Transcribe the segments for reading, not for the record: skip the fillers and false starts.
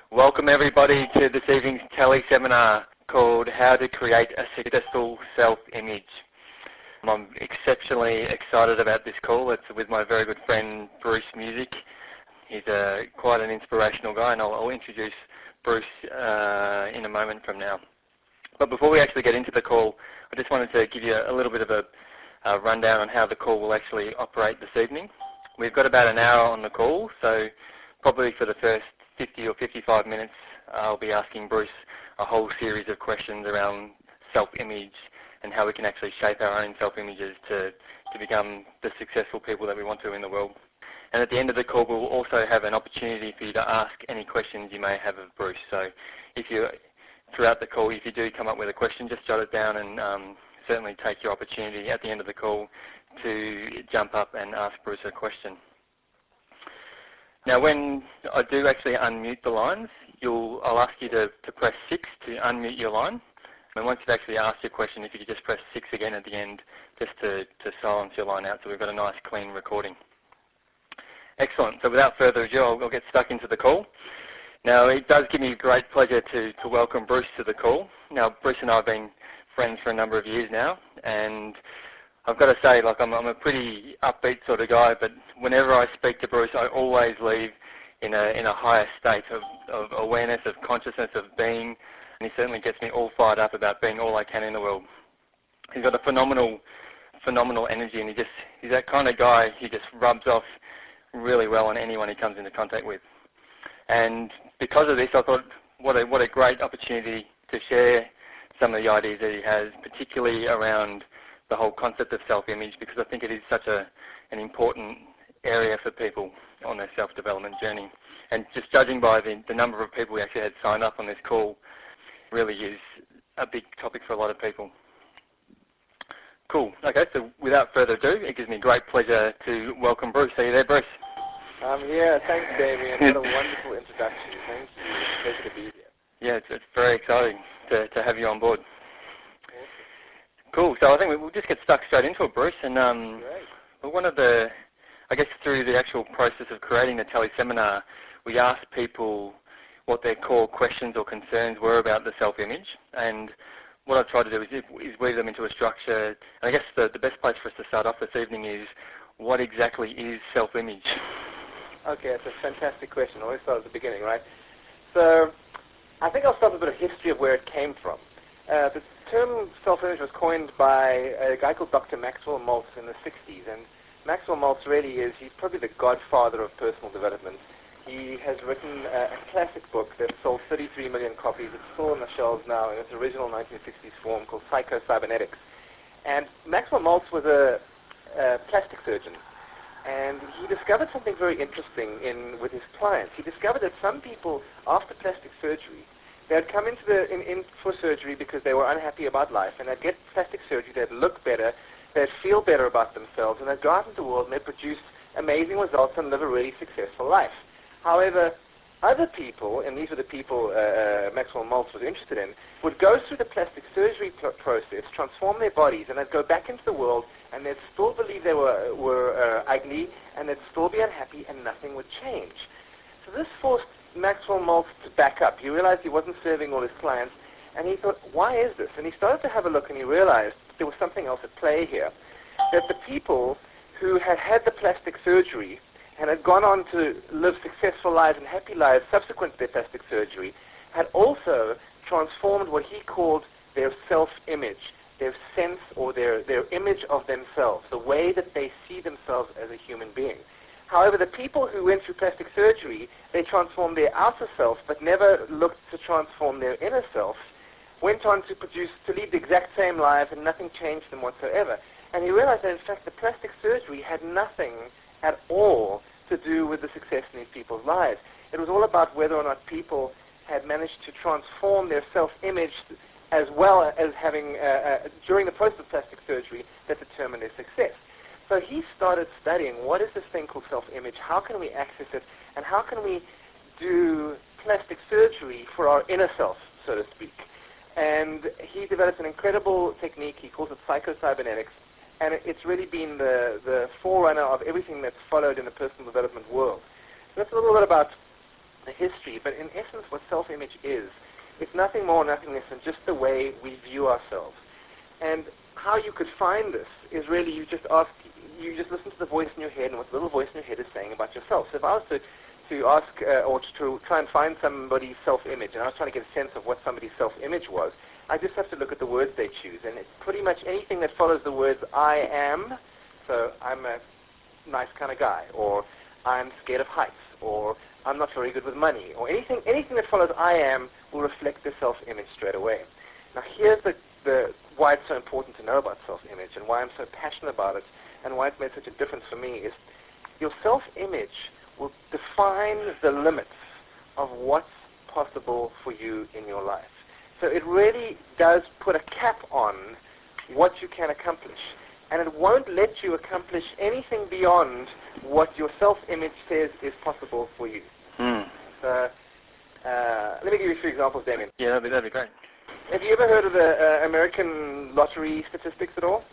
Welcome everybody to this evening's tele-seminar called How to Create a Successful Self-Image. I'm exceptionally excited about this call. It's with my very good friend Bruce Music. He's quite an inspirational guy, and I'll introduce Bruce in a moment from now. But before we actually get into the call, I just wanted to give you a little bit of a rundown on how the call will actually operate this evening. We've got about an hour on the call, so probably for the first 50 or 55 minutes, I'll be asking Bruce a whole series of questions around self-image and how we can actually shape our own self-images to become the successful people that we want to in the world. And at the end of the call, we'll also have an opportunity for you to ask any questions you may have of Bruce. So throughout the call, if you do come up with a question, just jot it down and certainly take your opportunity at the end of the call to jump up and ask Bruce a question. Now, when I do actually unmute the lines, I'll ask you to press 6 to unmute your line. And once you've actually asked your question, if you could just press 6 again at the end, just to silence your line out so we've got a nice clean recording. Excellent. So without further ado, I'll get stuck into the call. Now, it does give me great pleasure to welcome Bruce to the call. Now, Bruce and I have been friends for a number of years now, and I've got to say, like, I'm a pretty upbeat sort of guy, but whenever I speak to Bruce, I always leave in a higher state of awareness, of consciousness, of being, and he certainly gets me all fired up about being all I can in the world. He's got a phenomenal energy, and he's that kind of guy. He just rubs off really well on anyone he comes into contact with. And because of this, I thought, what a great opportunity to share some of the ideas that he has, particularly around the whole concept of self-image, because I think it is such an important area for people on their self-development journey. And just judging by the number of people we actually had signed up on this call, really is a big topic for a lot of people. Cool. Okay, so without further ado, it gives me great pleasure to welcome Bruce. Are you there, Bruce? I'm here. Thanks, Damien. What a wonderful introduction. Thank you. It's a pleasure to be here. Yeah, it's very exciting to have you on board. Cool. So I think we'll just get stuck straight into it, Bruce. And I guess through the actual process of creating the tele-seminar, we asked people what their core questions or concerns were about the self-image. And what I've tried to do is weave them into a structure. And I guess the best place for us to start off this evening is, what exactly is self-image? Okay, that's a fantastic question. I always start at the beginning, right? So I think I'll start with a bit of history of where it came from. The term self-image was coined by a guy called Dr. Maxwell Maltz in the 60s, and Maxwell Maltz he's probably the godfather of personal development. He has written a classic book that sold 33 million copies. It's still on the shelves now in its original 1960s form, called Psycho-Cybernetics. And Maxwell Maltz was a plastic surgeon, and he discovered something very interesting with his clients. He discovered that some people, after plastic surgery, they would come in for surgery because they were unhappy about life, and they'd get plastic surgery, they'd look better, they'd feel better about themselves, and they'd go out into the world and they'd produce amazing results and live a really successful life. However, other people, and these are the people Maxwell Maltz was interested in, would go through the plastic surgery process, transform their bodies, and they'd go back into the world, and they'd still believe they were ugly, and they'd still be unhappy, and nothing would change. So this forced Maxwell Maltz to back up. He realized he wasn't serving all his clients, and he thought, why is this? And he started to have a look, and he realized there was something else at play here, that the people who had had the plastic surgery and had gone on to live successful lives and happy lives subsequent to their plastic surgery had also transformed what he called their self-image, their sense or their image of themselves, the way that they see themselves as a human being. However, the people who went through plastic surgery, they transformed their outer self but never looked to transform their inner self, went on to lead the exact same lives, and nothing changed them whatsoever. And he realized that, in fact, the plastic surgery had nothing at all to do with the success in these people's lives. It was all about whether or not people had managed to transform their self-image as well as having, during the process of plastic surgery, that determined their success. So he started studying, what is this thing called self-image, how can we access it, and how can we do plastic surgery for our inner self, so to speak. And he developed an incredible technique, he calls it Psycho-Cybernetics, and it's really been the forerunner of everything that's followed in the personal development world. So that's a little bit about the history, but in essence what self-image is, it's nothing more, nothing less than just the way we view ourselves. And how you could find this is really you just listen to the voice in your head and what the little voice in your head is saying about yourself. So if I was to ask or to try and find somebody's self-image, and I was trying to get a sense of what somebody's self-image was, I just have to look at the words they choose. And it's pretty much anything that follows the words I am, so I'm a nice kind of guy, or I'm scared of heights, or I'm not very good with money, or anything that follows I am will reflect the self-image straight away. Now here's the why it's so important to know about self-image and why I'm so passionate about it and why it's made such a difference for me is your self-image will define the limits of what's possible for you in your life. So it really does put a cap on what you can accomplish. And it won't let you accomplish anything beyond what your self-image says is possible for you. So let me give you a few examples, Damien. Yeah, that'd be great. Have you ever heard of the American lottery statistics at all?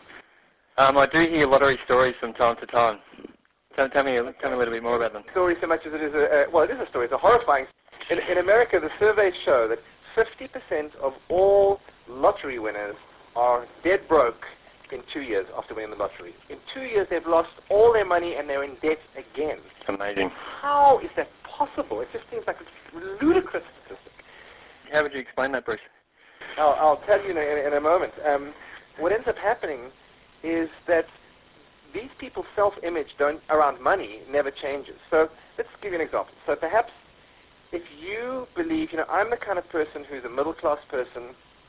I do hear lottery stories from time to time. Tell me a little bit more about them. Story so much as it is well, it is a story. It's a horrifying. In America, the surveys show that 50% of all lottery winners are dead broke in 2 years after winning the lottery. In 2 years, they've lost all their money and they're in debt again. Amazing. How is that possible? It just seems like a ludicrous statistic. How would you explain that, Bruce? I'll tell you in a moment. What ends up happening is that these people's self-image around money never changes. So let's give you an example. So perhaps if you believe, I'm the kind of person who's a middle-class person,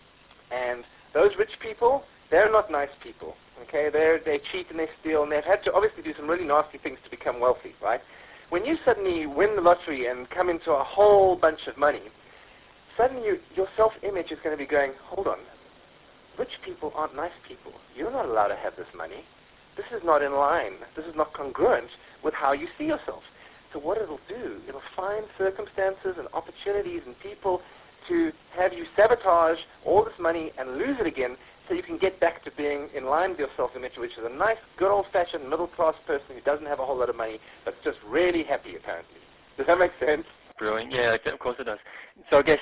and those rich people, they're not nice people. Okay, they cheat and they steal, and they've had to obviously do some really nasty things to become wealthy, right? When you suddenly win the lottery and come into a whole bunch of money, suddenly your self-image is going to be going, hold on, rich people aren't nice people. You're not allowed to have this money. This is not in line. This is not congruent with how you see yourself. So what it'll do, it'll find circumstances and opportunities and people to have you sabotage all this money and lose it again so you can get back to being in line with your self-image, which is a nice, good old-fashioned middle-class person who doesn't have a whole lot of money but just really happy, apparently. Does that make sense? Brilliant. Yeah, of course it does. So I guess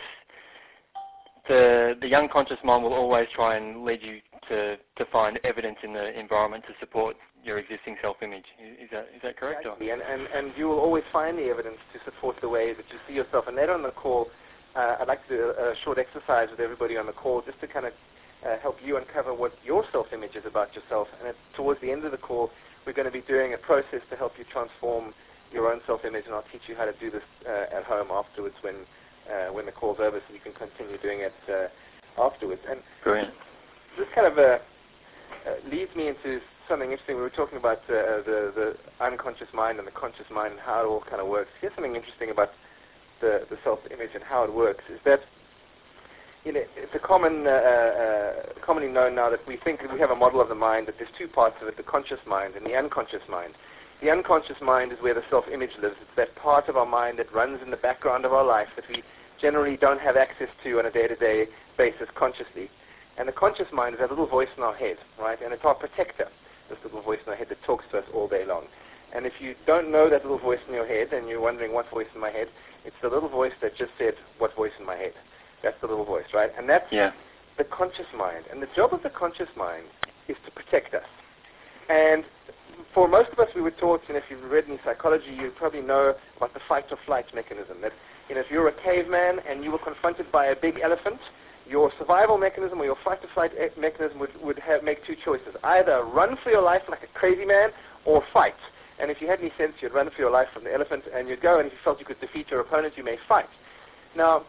the unconscious mind will always try and lead you to find evidence in the environment to support your existing self-image. Is that correct? Exactly. And you will always find the evidence to support the way that you see yourself. And later on the call, I'd like to do a short exercise with everybody on the call just to kind of help you uncover what your self-image is about yourself. And towards the end of the call, we're going to be doing a process to help you transform your own self-image, and I'll teach you how to do this at home afterwards when the call's over, so you can continue doing it afterwards. And brilliant. This kind of leads me into something interesting. We were talking about the unconscious mind and the conscious mind and how it all kind of works. Here's something interesting about the self-image and how it works, is that it's a commonly known now that we think we have a model of the mind, that there's two parts of it, the conscious mind and the unconscious mind. The unconscious mind is where the self-image lives. It's that part of our mind that runs in the background of our life that we generally don't have access to on a day-to-day basis consciously. And the conscious mind is that little voice in our head, right? And it's our protector, this little voice in our head that talks to us all day long. And if you don't know that little voice in your head and you're wondering what voice in my head, it's the little voice that just said, what voice in my head? That's the little voice, right? And that's the conscious mind. And the job of the conscious mind is to protect us. And for most of us, we were taught, and if you've read any psychology, you probably know about the fight or flight mechanism. That, if you're a caveman and you were confronted by a big elephant, your survival mechanism or your fight or flight mechanism would make two choices. Either run for your life like a crazy man or fight. And if you had any sense, you'd run for your life from the elephant and you'd go, and if you felt you could defeat your opponent, you may fight. Now,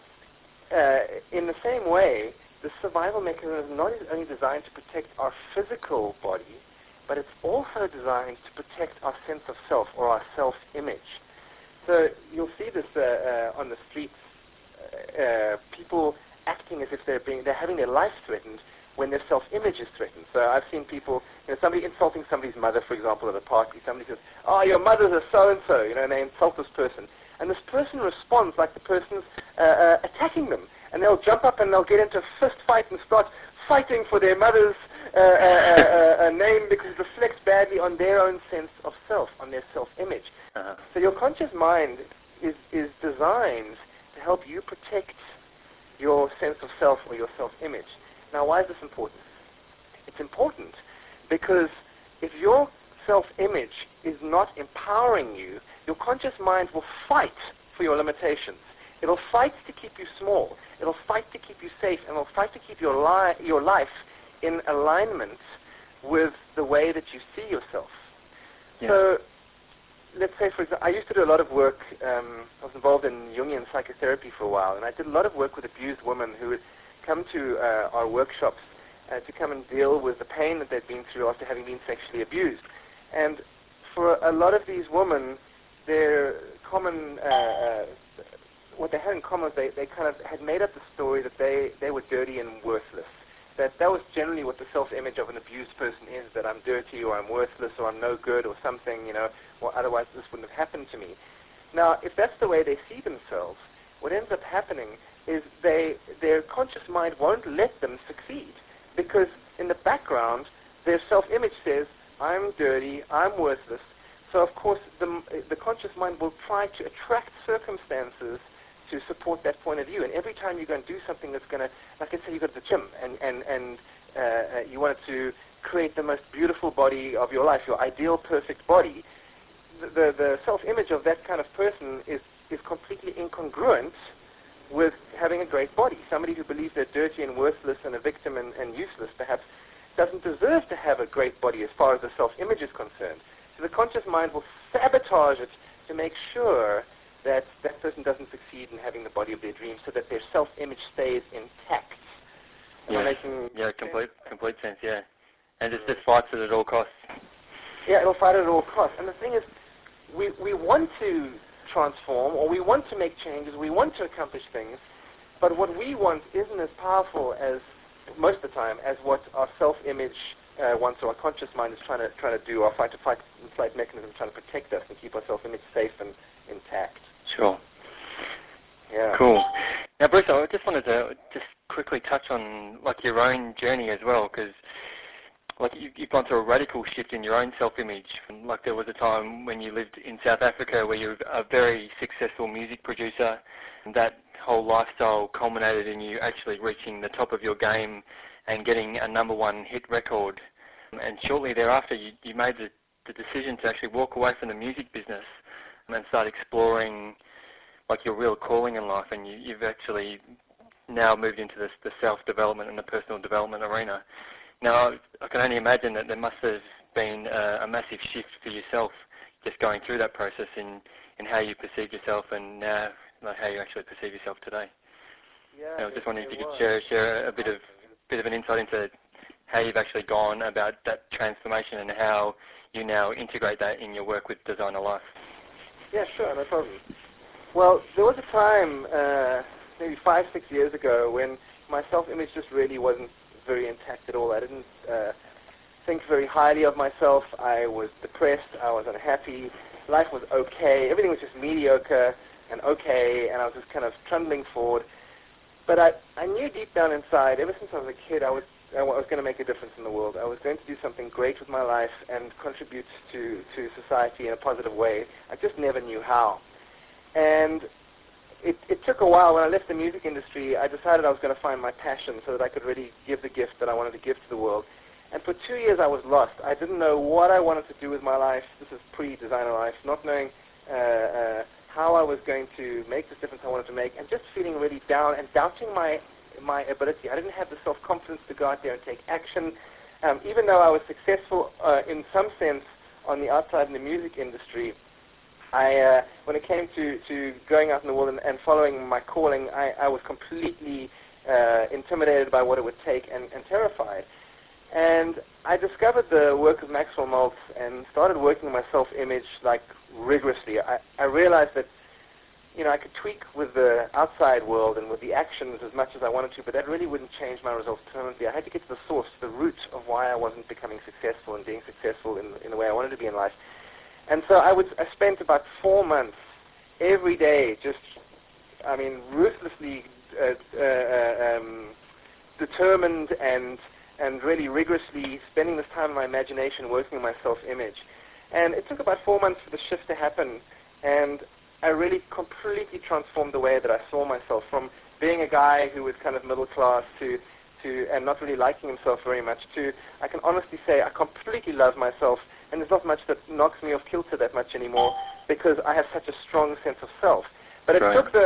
in the same way, the survival mechanism is not only designed to protect our physical body, but it's also designed to protect our sense of self or our self-image. So you'll see this on the streets, people acting as if they're having their life threatened when their self-image is threatened. So I've seen people, somebody insulting somebody's mother, for example, at a party. Somebody says, "Oh, your mother's a so-and-so," and they insult this person. And this person responds like the person's attacking them. And they'll jump up and they'll get into a fist fight and start fighting for their mother's name because it reflects badly on their own sense of self, on their self-image. So your conscious mind is designed to help you protect your sense of self or your self-image. Now, why is this important? It's important because if your self-image is not empowering you, your conscious mind will fight for your limitations. It'll fight to keep you small. It'll fight to keep you safe, and it'll fight to keep your life in alignment with the way that you see yourself. Yeah. So, let's say, for example, I used to do a lot of work. I was involved in Jungian psychotherapy for a while, and I did a lot of work with abused women who would come to our workshops to come and deal with the pain that they'd been through after having been sexually abused. And for a lot of these women, their common, what they had in common was they kind of had made up the story that they were dirty and worthless. That was generally what the self-image of an abused person is, that I'm dirty or I'm worthless or I'm no good or something, or otherwise this wouldn't have happened to me. Now, if that's the way they see themselves, what ends up happening is their conscious mind won't let them succeed, because in the background, their self-image says, I'm dirty, I'm worthless. So, of course, the conscious mind will try to attract circumstances to support that point of view. And every time you go and do something that's going to, like let's say you go to the gym and you wanted to create the most beautiful body of your life, your ideal perfect body, the self-image of that kind of person is completely incongruent with having a great body. Somebody who believes they're dirty and worthless and a victim and useless perhaps doesn't deserve to have a great body as far as the self-image is concerned. So the conscious mind will sabotage it to make sure that that person doesn't succeed in having the body of their dreams, so that their self-image stays intact. Complete sense, yeah. And it just fights it at all costs. Yeah, it'll fight it at all costs. And the thing is, we want to transform, or we want to make changes, we want to accomplish things, but what we want isn't as powerful as, most of the time, as what our self-image wants, or our conscious mind is trying to do, our fight mechanism trying to protect us and keep our self-image safe and intact. Sure. Yeah. Cool. Now, Bruce, I just wanted to just quickly touch on your own journey as well, because you've gone through a radical shift in your own self-image. There was a time when you lived in South Africa where you were a very successful music producer, and that whole lifestyle culminated in you actually reaching the top of your game and getting a #1 hit record. And shortly thereafter, you made the decision to actually walk away from the music business and start exploring your real calling in life, and you've actually now moved into the self-development and the personal development arena. Now, I can only imagine that there must have been a massive shift for yourself just going through that process in how you perceived yourself and now how you actually perceive yourself today. Yeah, I was just wondering if you could share a bit of an insight into how you've actually gone about that transformation and how you now integrate that in your work with Designer Life. Yeah, sure, no problem. Well, there was a time, maybe 5-6 years ago, when my self-image just really wasn't very intact at all. I didn't think very highly of myself. I was depressed. I was unhappy. Life was okay. Everything was just mediocre and okay, and I was just kind of trundling forward. But I knew deep down inside, ever since I was a kid, I was going to make a difference in the world. I was going to do something great with my life and contribute to society in a positive way. I just never knew how. And it took a while. When I left the music industry, I decided I was going to find my passion so that I could really give the gift that I wanted to give to the world. And for 2 years, I was lost. I didn't know what I wanted to do with my life. This is pre-Designer Life, not knowing how I was going to make this difference I wanted to make, and just feeling really down and doubting my ability. I didn't have the self-confidence to go out there and take action. Even though I was successful in some sense on the outside in the music industry, when it came to going out in the world and following my calling, I was completely intimidated by what it would take and terrified. And I discovered the work of Maxwell Maltz and started working on my self-image rigorously. I realized that I could tweak with the outside world and with the actions as much as I wanted to, but that really wouldn't change my results permanently. I had to get to the source, the root of why I wasn't becoming successful and being successful in the way I wanted to be in life. And so I spent about 4 months every day ruthlessly determined and really rigorously spending this time in my imagination working on my self-image. And it took about 4 months for the shift to happen. And I really completely transformed the way that I saw myself, from being a guy who was kind of middle class to and not really liking himself very much, to, I can honestly say, I completely love myself, and there's not much that knocks me off kilter that much anymore, because I have such a strong sense of self. But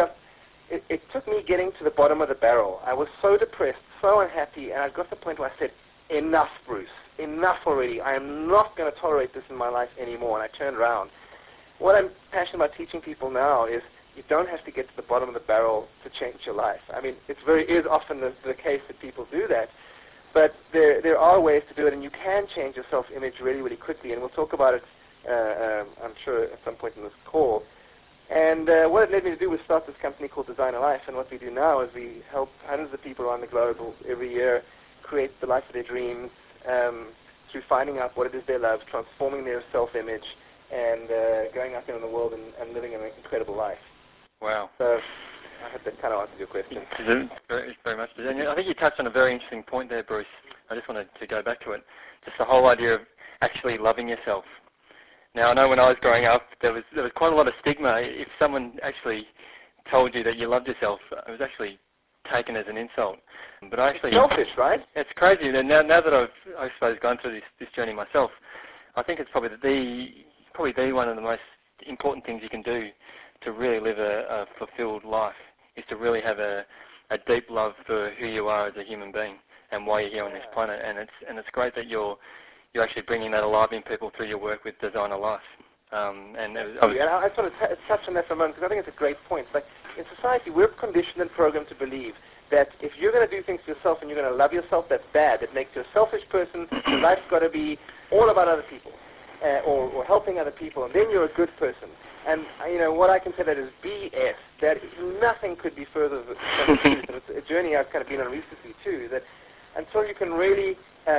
it took me getting to the bottom of the barrel. I was so depressed, so unhappy, and I got to the point where I said, enough, Bruce, enough already. I am not going to tolerate this in my life anymore, and I turned around. What I'm passionate about teaching people now is you don't have to get to the bottom of the barrel to change your life. I mean, it is often the case that people do that, but there are ways to do it, and you can change your self-image really, really quickly, and we'll talk about it, I'm sure, at some point in this call. And what it led me to do was start this company called Designer Life, and what we do now is we help hundreds of people around the globe every year create the life of their dreams through finding out what it is they love, transforming their self-image, and going out there in the world and living an incredible life. Wow. So I hope that kind of answers your question. Very much. And I think you touched on a very interesting point there, Bruce. I just wanted to go back to it. Just the whole idea of actually loving yourself. Now, I know when I was growing up, there was quite a lot of stigma. If someone actually told you that you loved yourself, it was actually taken as an insult. But I actually... It's selfish, right? It's crazy. And now that I've, I suppose, gone through this journey myself, I think it's probably one of the most important things you can do to really live a fulfilled life, is to really have a deep love for who you are as a human being and why you're here on this planet. And it's great that you're actually bringing that alive in people through your work with Designer Life. And I sort of touch on that for a moment, because I think it's a great point. Like, in society, we're conditioned and programmed to believe that if you're going to do things for yourself and you're going to love yourself, that's bad. It makes you a selfish person. Your life's got to be all about other people or helping other people, and then you're a good person. And, what I can say that is BS. That nothing could be further from the truth. And it's a journey I've kind of been on recently, too, that until you can really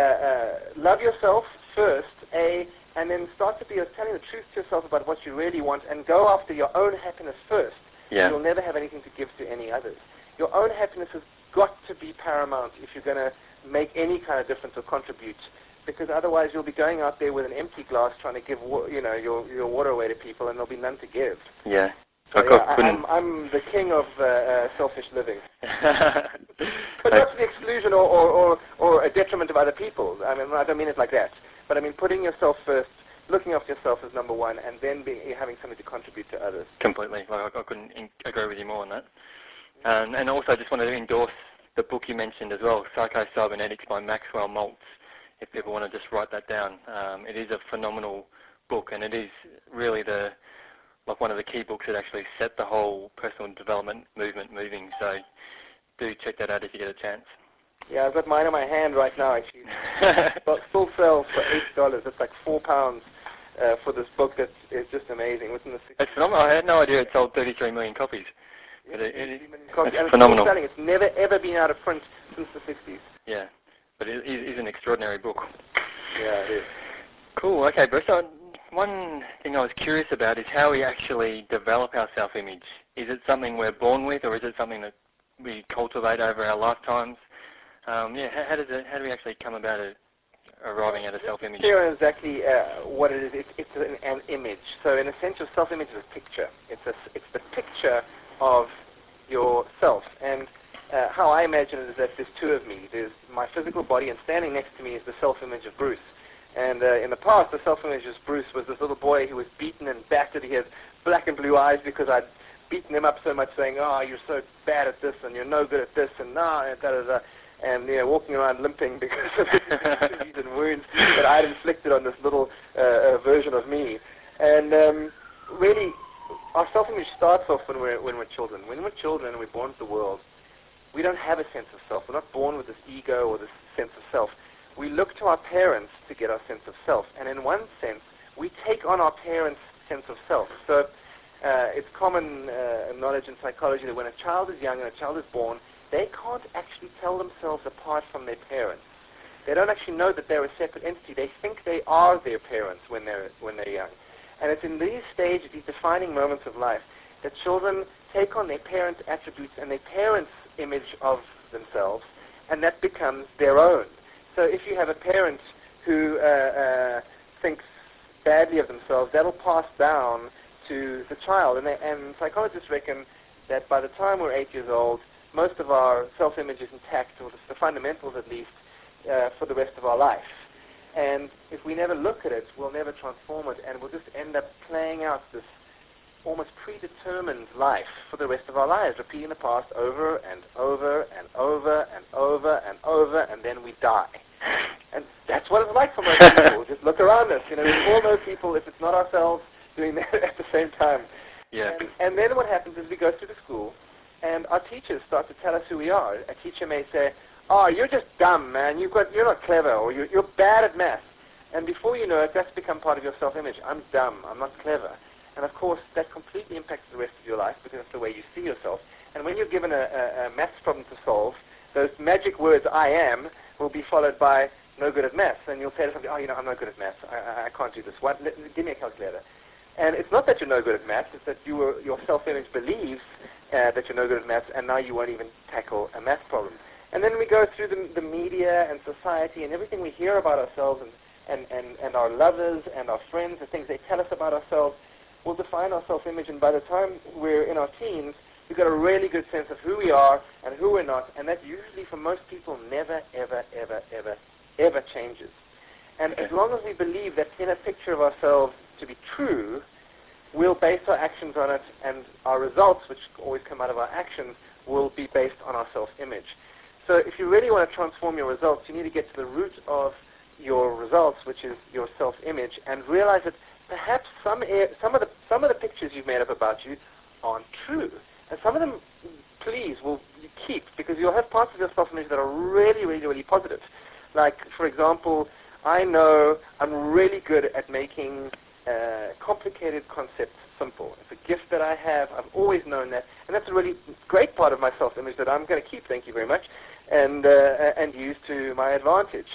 love yourself first, and then start to be telling the truth to yourself about what you really want, and go after your own happiness first, you'll never have anything to give to any others. Your own happiness has got to be paramount if you're going to make any kind of difference or contribute, because otherwise you'll be going out there with an empty glass trying to give your water away to people, and there'll be none to give. Yeah. So, I'm the king of selfish living. But not to the exclusion or a detriment of other people. I mean, I don't mean it like that. But I mean, putting yourself first, looking after yourself is number one, and then having something to contribute to others. Completely. I couldn't agree with you more on that. And also, I just wanted to endorse the book you mentioned as well, Psycho-Cybernetics by Maxwell Maltz, if people want to just write that down. It is a phenomenal book, and it is really one of the key books that actually set the whole personal development movement moving. So do check that out if you get a chance. Yeah, I've got mine in my hand right now, actually. But full sale for $8. It's like £4 for this book that is just amazing. It's phenomenal. I had no idea it sold 33 million copies. But it's and phenomenal. It's, it's never, ever been out of print since the 60s. Yeah, but it is an extraordinary book. Yeah, it is. Cool. Okay, Bruce. So one thing I was curious about is how we actually develop our self-image. Is it something we're born with, or is it something that we cultivate over our lifetimes? How do we actually come about arriving at a self-image? Here is exactly what it is. It's an image. So in a sense, your self-image is a picture. It's the picture of yourself. And how I imagine it is that there's two of me. There's my physical body, and standing next to me is the self-image of Bruce. And in the past, the self-image of Bruce was this little boy who was beaten and battered. He had black and blue eyes because I'd beaten him up so much, saying, "Oh, you're so bad at this, and you're no good at this, and da-da-da." And walking around limping because of his injuries and wounds that I had inflicted on this little version of me. And really, our self-image starts off when we're children. When we're children and we're born to the world, we don't have a sense of self. We're not born with this ego or this sense of self. We look to our parents to get our sense of self. And in one sense, we take on our parents' sense of self. So it's common knowledge in psychology that when a child is young and a child is born, they can't actually tell themselves apart from their parents. They don't actually know that they're a separate entity. They think they are their parents when they're young. And it's in these stages, these defining moments of life, that children take on their parents' attributes and their parents' image of themselves, and that becomes their own. So if you have a parent who thinks badly of themselves, that'll pass down to the child. And psychologists reckon that by the time we're 8 years old, most of our self-image is intact, or the fundamentals at least, for the rest of our life. And if we never look at it, we'll never transform it, and we'll just end up playing out this almost predetermined life for the rest of our lives, repeating the past over and over and over and over and over, and then we die. And that's what it's like for most people. Just look around us. We all know people, if it's not ourselves, doing that at the same time. Yeah. And then what happens is we go through the school, and our teachers start to tell us who we are. A teacher may say, "Oh, you're just dumb, man. You're not clever, or you're bad at math." And before you know it, that's become part of your self-image. I'm dumb. I'm not clever. And of course, that completely impacts the rest of your life because that's the way you see yourself. And when you're given a maths problem to solve, those magic words, "I am," will be followed by "no good at maths." And you'll say to somebody, "Oh, I'm not good at maths. I can't do this. Give me a calculator." And it's not that you're no good at maths. It's that your self-image believes that you're no good at maths, and now you won't even tackle a maths problem. And then we go through the media and society and everything we hear about ourselves and our lovers and our friends, the things they tell us about ourselves, will define our self-image. And by the time we're in our teens, we've got a really good sense of who we are and who we're not. And that usually, for most people, never, ever, ever, ever, ever changes. And as long as we believe that inner picture of ourselves to be true, we'll base our actions on it, and our results, which always come out of our actions, will be based on our self-image. So if you really want to transform your results, you need to get to the root of your results, which is your self-image, and realize that perhaps some of the pictures you've made up about you aren't true. And some of them, please, will keep, because you'll have parts of your self-image that are really, really, really positive. Like, for example, I know I'm really good at making complicated concepts simple. It's a gift that I have. I've always known that. And that's a really great part of my self-image that I'm going to keep, thank you very much, and use to my advantage.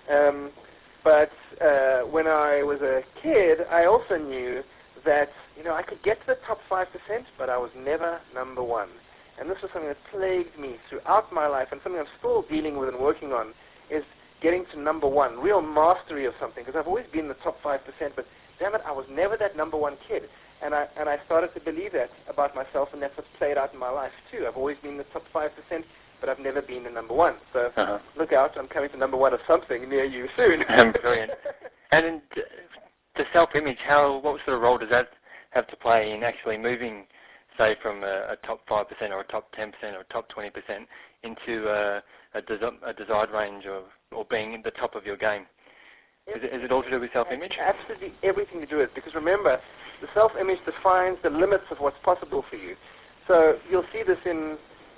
But when I was a kid, I also knew that I could get to the top 5%, but I was never number one. And this was something that plagued me throughout my life, and something I'm still dealing with and working on, is getting to number one, real mastery of something, because I've always been in the top 5%, but damn it, I was never that number one kid. And I started to believe that about myself, and that's what's played out in my life too. I've always been in the top 5%, but I've never been the number one. So look out, I'm coming to number one of something near you soon. Brilliant. And in the self-image, what sort of role does that have to play in actually moving, say, from a top 5% or a top 10% or a top 20% into a desired range or being at the top of your game? Is it all to do with self-image? Absolutely everything to do with it, because remember, the self-image defines the limits of what's possible for you. So you'll see this in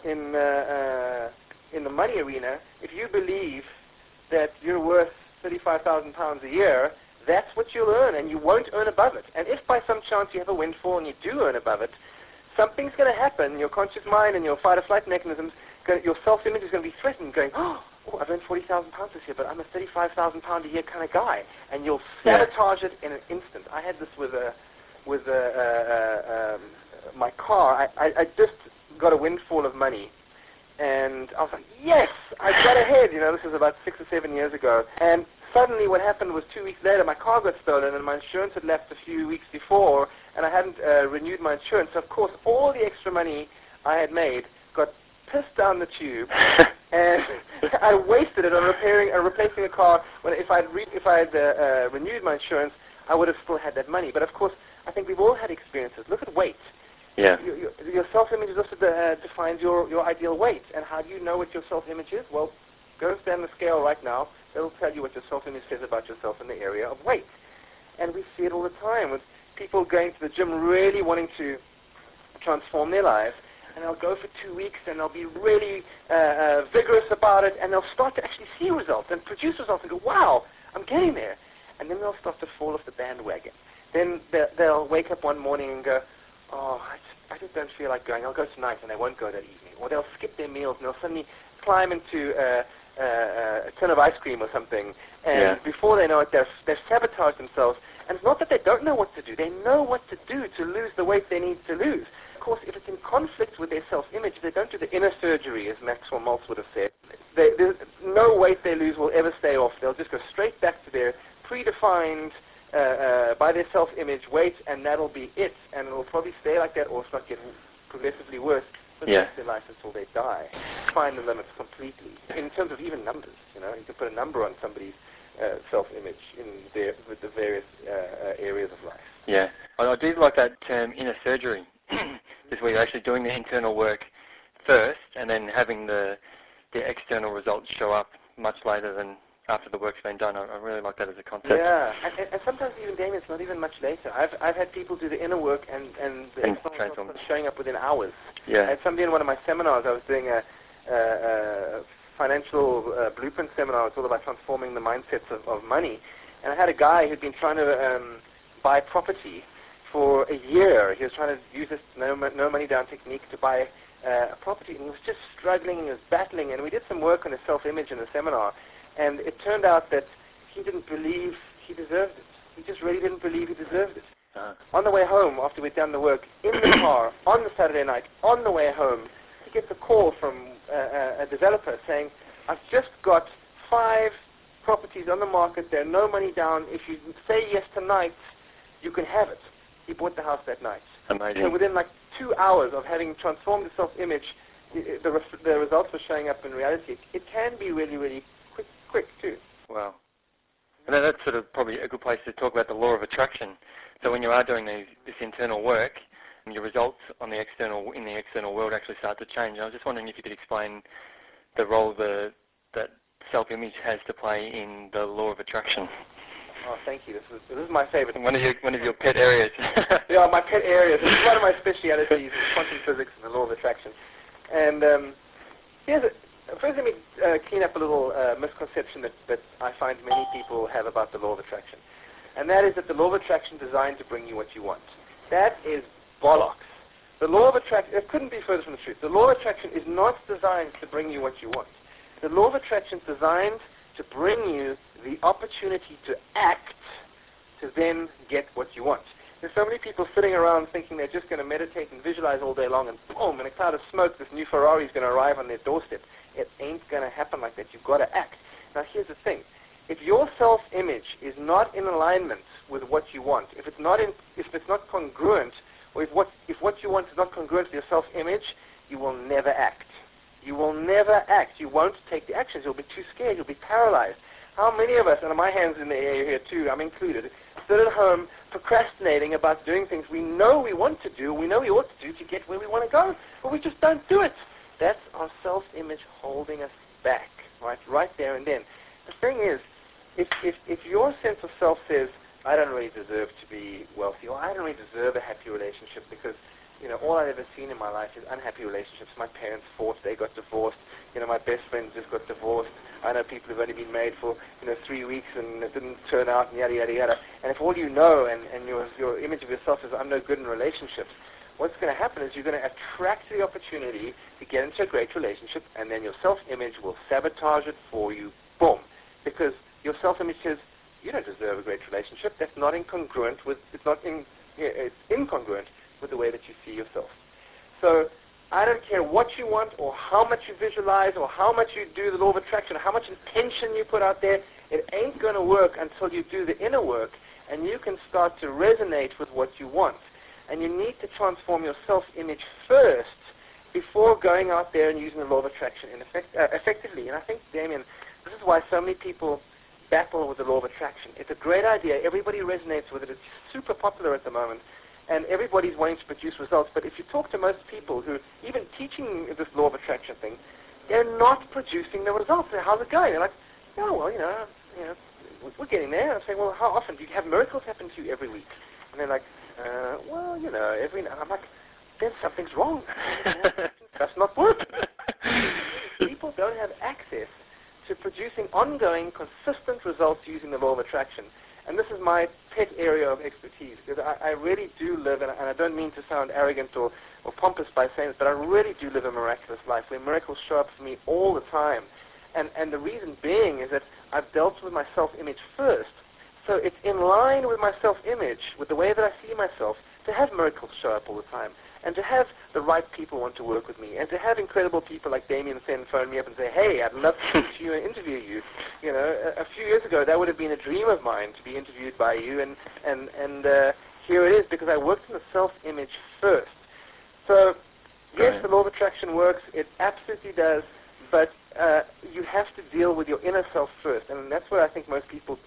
the money arena. If you believe that you're worth £35,000 a year, that's what you'll earn, and you won't earn above it. And if by some chance you have a windfall and you do earn above it, something's going to happen. Your conscious mind and your fight-or-flight mechanisms, your self-image is going to be threatened, going, oh, I've earned £40,000 this year, but I'm a £35,000 a year kind of guy. And you'll sabotage it in an instant. I had this with my car. I just got a windfall of money, and I was like, yes, I got ahead. This was about 6 or 7 years ago. And suddenly what happened was 2 weeks later, my car got stolen, and my insurance had left a few weeks before, and I hadn't renewed my insurance. So, of course, all the extra money I had made got pissed down the tube, and I wasted it on repairing or replacing a car. When if I had renewed my insurance, I would have still had that money. But, of course, I think we've all had experiences. Look at weight. Yeah. Your self-image is also defines your ideal weight. And how do you know what your self-image is? Well, go and stand on the scale right now. It'll tell you what your self-image says about yourself in the area of weight. And we see it all the time with people going to the gym really wanting to transform their lives. And they'll go for 2 weeks, and they'll be really vigorous about it, and they'll start to actually see results and produce results and go, wow, I'm getting there. And then they'll start to fall off the bandwagon. Then they'll wake up one morning and go, oh, I just don't feel like going. I'll go tonight, and they won't go that evening. Or they'll skip their meals, and they'll suddenly climb into a tin of ice cream or something. And before they know it, they've sabotaged themselves. And it's not that they don't know what to do. They know what to do to lose the weight they need to lose. Of course, if it's in conflict with their self-image, if they don't do the inner surgery, as Maxwell Maltz would have said, there's no weight they lose will ever stay off. They'll just go straight back to their predefined by their self-image, wait, and that'll be it, and it'll probably stay like that, or if not get progressively worse for the rest of their life until they die. Find the limits completely. In terms of even numbers, you can put a number on somebody's self-image with the various areas of life. Yeah, I do like that term, inner surgery. Is where you're actually doing the internal work first, and then having the external results show up much later than after the work's been done. I really like that as a concept. Yeah, and sometimes even, Damien, it's not even much later. I've had people do the inner work and the external results showing up within hours. Yeah. I had somebody in one of my seminars. I was doing a financial blueprint seminar. It's all about transforming the mindsets of money. And I had a guy who'd been trying to buy property for a year. He was trying to use this no money down technique to buy a property, and he was just struggling, and he was battling. And we did some work on his self-image in the seminar. And it turned out that he didn't believe he deserved it. He just really didn't believe he deserved it. On the way home, after we'd done the work, in the car, on the Saturday night, on the way home, he gets a call from a developer saying, I've just got 5 properties on the market. There's no money down. If you say yes tonight, you can have it. He bought the house that night. Amazing. So within like 2 hours of having transformed the self-image, the results were showing up in reality. It can be really, really quick too. Wow. And that's sort of probably a good place to talk about the law of attraction. So when you are doing this internal work, and your results in the external world actually start to change. I was just wondering if you could explain the role that self-image has to play in the law of attraction. Oh, thank you. This is my favorite. One of your pet areas. Yeah, my pet areas. This is one of my specialities, quantum physics and the law of attraction. And first, let me clean up a little misconception that I find many people have about the law of attraction. And that is that the law of attraction is designed to bring you what you want. That is bollocks. The law of attraction, it couldn't be further from the truth. The law of attraction is not designed to bring you what you want. The law of attraction is designed to bring you the opportunity to act to then get what you want. There's so many people sitting around thinking they're just going to meditate and visualize all day long, and boom, in a cloud of smoke, this new Ferrari is going to arrive on their doorstep. It ain't going to happen like that. You've got to act. Now, here's the thing. If your self-image is not in alignment with what you want, if it's not congruent, or if what you want is not congruent with your self-image, you will never act. You will never act. You won't take the actions. You'll be too scared. You'll be paralyzed. How many of us, and my hand's in the air here too, I'm included, sit at home procrastinating about doing things we know we want to do, we know we ought to do to get where we want to go, but we just don't do it. That's our self-image holding us back, right there and then. The thing is, if your sense of self says, I don't really deserve to be wealthy, or I don't really deserve a happy relationship because, all I've ever seen in my life is unhappy relationships. My parents fought, they got divorced. My best friend just got divorced. I know people who've only been married for, 3 weeks and it didn't turn out, and yada, yada, yada. And if all you know and your image of yourself is, I'm no good in relationships, what's going to happen is you're going to attract the opportunity to get into a great relationship, and then your self-image will sabotage it for you. Boom. Because your self-image says, you don't deserve a great relationship. That's not incongruent with, it's incongruent with the way that you see yourself. So I don't care what you want or how much you visualize or how much you do the law of attraction or how much intention you put out there. It ain't going to work until you do the inner work and you can start to resonate with what you want. And you need to transform your self-image first before going out there and using the law of attraction effectively. And I think, Damien, this is why so many people battle with the law of attraction. It's a great idea. Everybody resonates with it. It's super popular at the moment. And everybody's wanting to produce results. But if you talk to most people who, even teaching this law of attraction thing, they're not producing the results. How's it going? They're like, oh, well, we're getting there. I'm saying, well, how often? Do you have miracles happen to you every week? And they're like, well, every night. I'm like, then something's wrong. That's not working. People don't have access to producing ongoing, consistent results using the law of attraction. And this is my pet area of expertise, because I really do live, and I don't mean to sound arrogant or pompous by saying this, but I really do live a miraculous life where miracles show up for me all the time. And the reason being is that I've dealt with my self-image first. So it's in line with my self-image, with the way that I see myself, to have miracles show up all the time. and to have the right people want to work with me, and to have incredible people like Damien Sen phone me up and say, hey, I'd love to meet you and interview you. You know, a few years ago, that would have been a dream of mine to be interviewed by you, and here it is, because I worked in the self-image first. So, yes, the law of attraction works. It absolutely does. But you have to deal with your inner self first. And that's what I think most people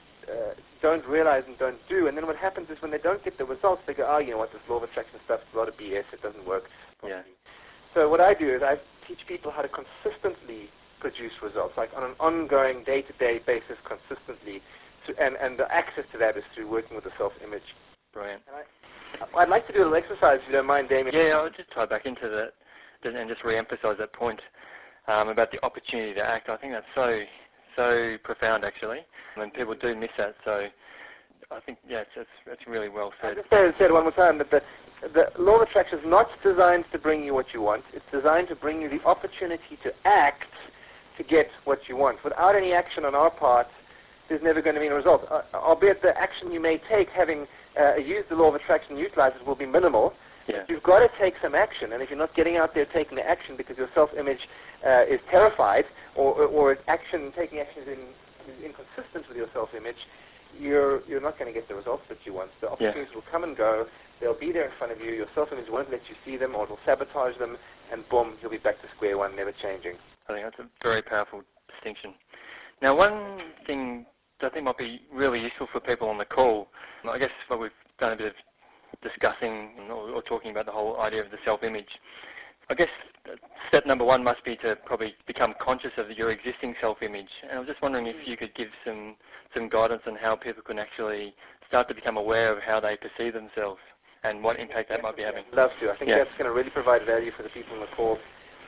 don't realize and don't do. And then what happens is when they don't get the results, they go, oh, you know what, this law of attraction stuff is a lot of BS. It doesn't work. Yeah. So what I do is I teach people how to consistently produce results, like on an ongoing, day-to-day basis, consistently. And the access to that is through working with the self-image. Brilliant. And I'd like to do a little exercise, if you don't mind, Damien. Yeah, I'll just tie back into that and just re-emphasize that point about the opportunity to act. I think that's so profound, actually, and people do miss that. So I think, yeah, it's really well said. I'll just say it one more time, that the law of attraction is not designed to bring you what you want. It's designed to bring you the opportunity to act to get what you want. Without any action on our part, there's never going to be a result. Albeit the action you may take, having used the law of attraction and utilized it, will be minimal. Yeah. You've got to take some action, and if you're not getting out there taking the action because your self-image is terrified, or taking action is inconsistent with your self-image, you're not going to get the results that you want. The opportunities will come and go. They'll be there in front of you. Your self-image won't let you see them, or it'll sabotage them, and boom, you'll be back to square one, never changing. I think that's a very powerful distinction. Now, one thing that I think might be really useful for people on the call, I guess what we've done a bit of discussing or talking about the whole idea of the self-image. I guess step number one must be to probably become conscious of your existing self-image. And I was just wondering if you could give some guidance on how people can actually start to become aware of how they perceive themselves and what impact that might be having. Love to. I think that's going to really provide value for the people on the call.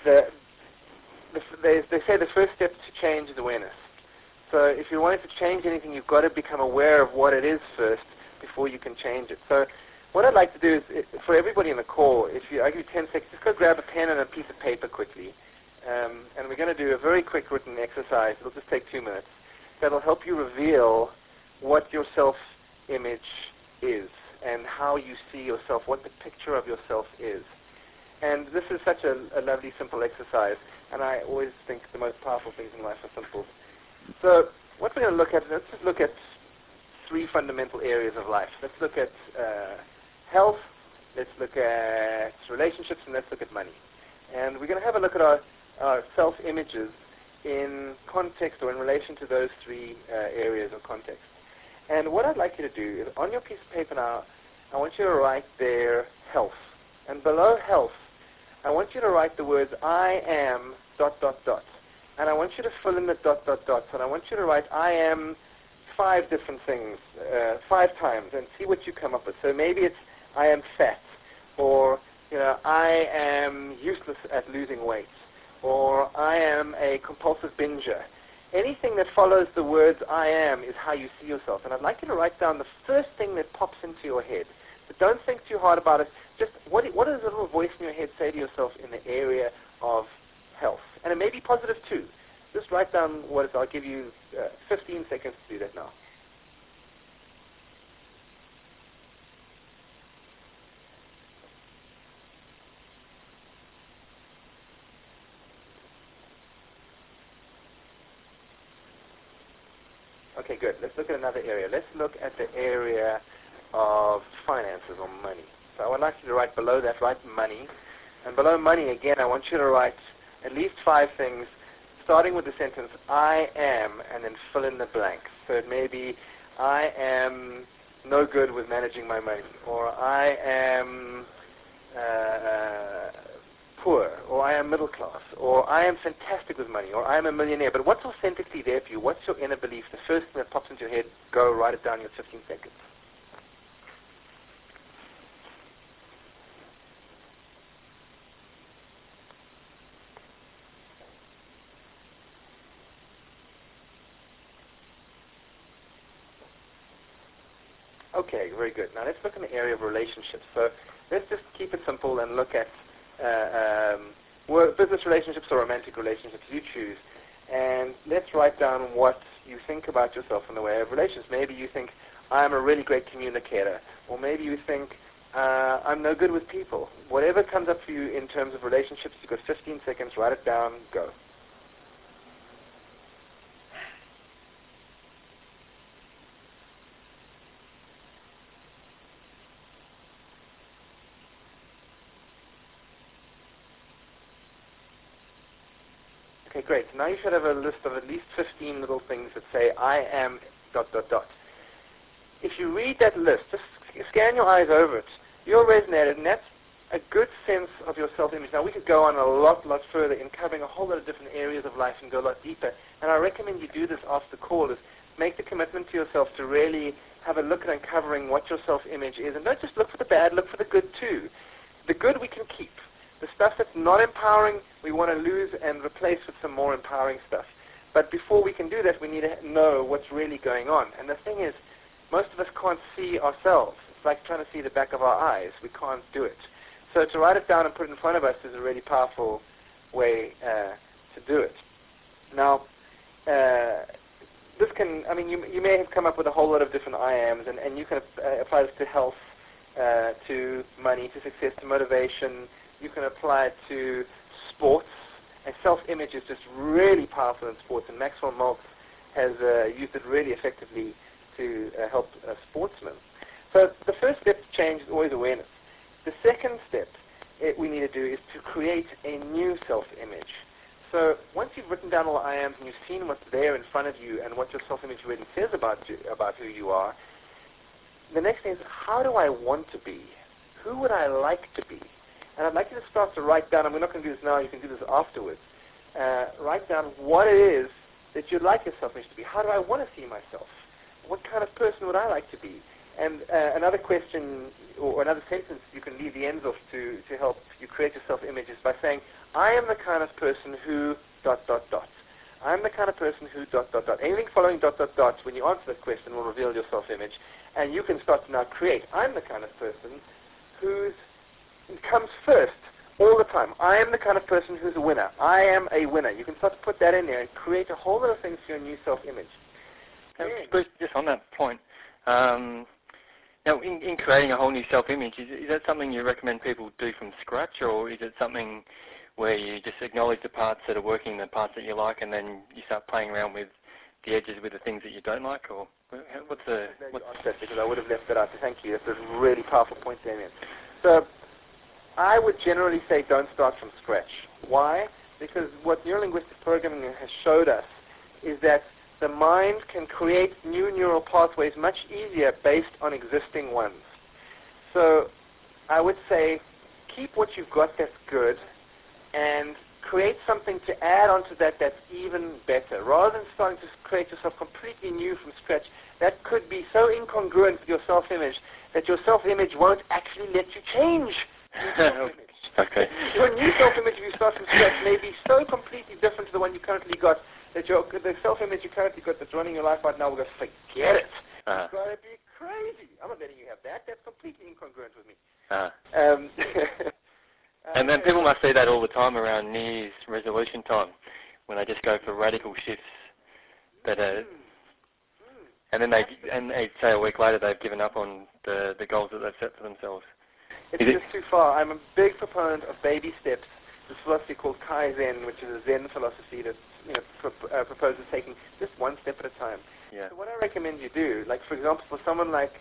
They say the first step to change is awareness. So if you wanted to change anything, you've got to become aware of what it is first before you can change it. So what I'd like to do is, for everybody in the call, I give you 10 seconds, just go grab a pen and a piece of paper quickly. And we're going to do a very quick written exercise. It'll just take 2 minutes. That'll help you reveal what your self-image is and how you see yourself, what the picture of yourself is. And this is such a lovely, simple exercise. And I always think the most powerful things in life are simple. So what we're going to look at, let's just look at 3 fundamental areas of life. Let's look at health, let's look at relationships, and let's look at money. And we're going to have a look at our self-images in context or in relation to those 3 areas of context. And what I'd like you to do is, on your piece of paper now, I want you to write there health. And below health, I want you to write the words I am ... And I want you to fill in the ... And I want you to write I am 5 different things, 5 times, and see what you come up with. So maybe it's I am fat, or I am useless at losing weight, or I am a compulsive binger. Anything that follows the words I am is how you see yourself. And I'd like you to write down the first thing that pops into your head. But don't think too hard about it. Just what does a little voice in your head say to yourself in the area of health? And it may be positive too. Just write down what it is. I'll give you 15 seconds to do that now. Okay, good. Let's look at another area. Let's look at the area of finances or money. So I would like you to write below that, write money. And below money, again, I want you to write at least 5 things, starting with the sentence, I am, and then fill in the blanks. So it may be, I am no good with managing my money, or I am poor, or I am middle class, or I am fantastic with money, or I am a millionaire. But what's authentically there for you? What's your inner belief? The first thing that pops into your head, go write it down in your 15 seconds. Okay, very good. Now let's look in the area of relationships. So let's just keep it simple and look at business relationships or romantic relationships, you choose. And let's write down what you think about yourself in the way of relations. Maybe you think, I'm a really great communicator. Or maybe you think, I'm no good with people. Whatever comes up for you in terms of relationships, you've got 15 seconds, write it down, go. Okay, great. Now you should have a list of at least 15 little things that say, I am ... If you read that list, just scan your eyes over it. You'll resonate, and that's a good sense of your self-image. Now, we could go on a lot further in covering a whole lot of different areas of life and go a lot deeper. And I recommend you do this after the call, is make the commitment to yourself to really have a look at uncovering what your self-image is. And don't just look for the bad, look for the good too. The good we can keep. The stuff that's not empowering, we want to lose and replace with some more empowering stuff. But before we can do that, we need to know what's really going on. And the thing is, most of us can't see ourselves. It's like trying to see the back of our eyes. We can't do it. So to write it down and put it in front of us is a really powerful way to do it. Now, this can, I mean, you may have come up with a whole lot of different I ams, and you can apply this to health, to money, to success, to motivation. You can apply it to sports. And self-image is just really powerful in sports, and Maxwell Maltz has used it really effectively to help sportsmen. So the first step to change is always awareness. The second step we need to do is to create a new self-image. So once you've written down all the I ams and you've seen what's there in front of you and what your self-image really says about who you are, the next thing is, how do I want to be? Who would I like to be? And I'd like you to start to write down, and we're not going to do this now, you can do this afterwards. Write down what it is that you'd like your self-image to be. How do I want to see myself? What kind of person would I like to be? And another question or another sentence you can leave the ends off to help you create your self-image is by saying, I am the kind of person who ... I'm the kind of person who ... Anything following ... when you answer that question will reveal your self-image. And you can start to now create, I'm the kind of person who's comes first all the time. I am the kind of person who's a winner. I am a winner. You can start to put that in there and create a whole lot of things for your new self-image. Bruce, just on that point, now in creating a whole new self-image, is that something you recommend people do from scratch, or is it something where you just acknowledge the parts that are working, the parts that you like, and then you start playing around with the edges with the things that you don't like, or what's the... Because I would have left that out, so thank you. That's a really powerful point, Damien. So I would generally say don't start from scratch. Why? Because what neurolinguistic programming has showed us is that the mind can create new neural pathways much easier based on existing ones. So I would say keep what you've got that's good and create something to add onto that that's even better. Rather than starting to create yourself completely new from scratch, that could be so incongruent with your self-image that your self-image won't actually let you change your self-image. Okay. Your new self-image, if you start from scratch, may be so completely different to the one you currently got that the self-image you currently got that's running your life right now will go, forget it. It's going to be crazy. I'm not letting you have that. That's completely incongruent with me. And then people must say that all the time around New Year's resolution time, when they just go for radical shifts that are... And then they say a week later they've given up on the goals that they've set for themselves. It's just too far. I'm a big proponent of baby steps. This philosophy called Kaizen, which is a Zen philosophy that proposes taking just one step at a time. Yeah. So what I recommend you do, like for example, for someone like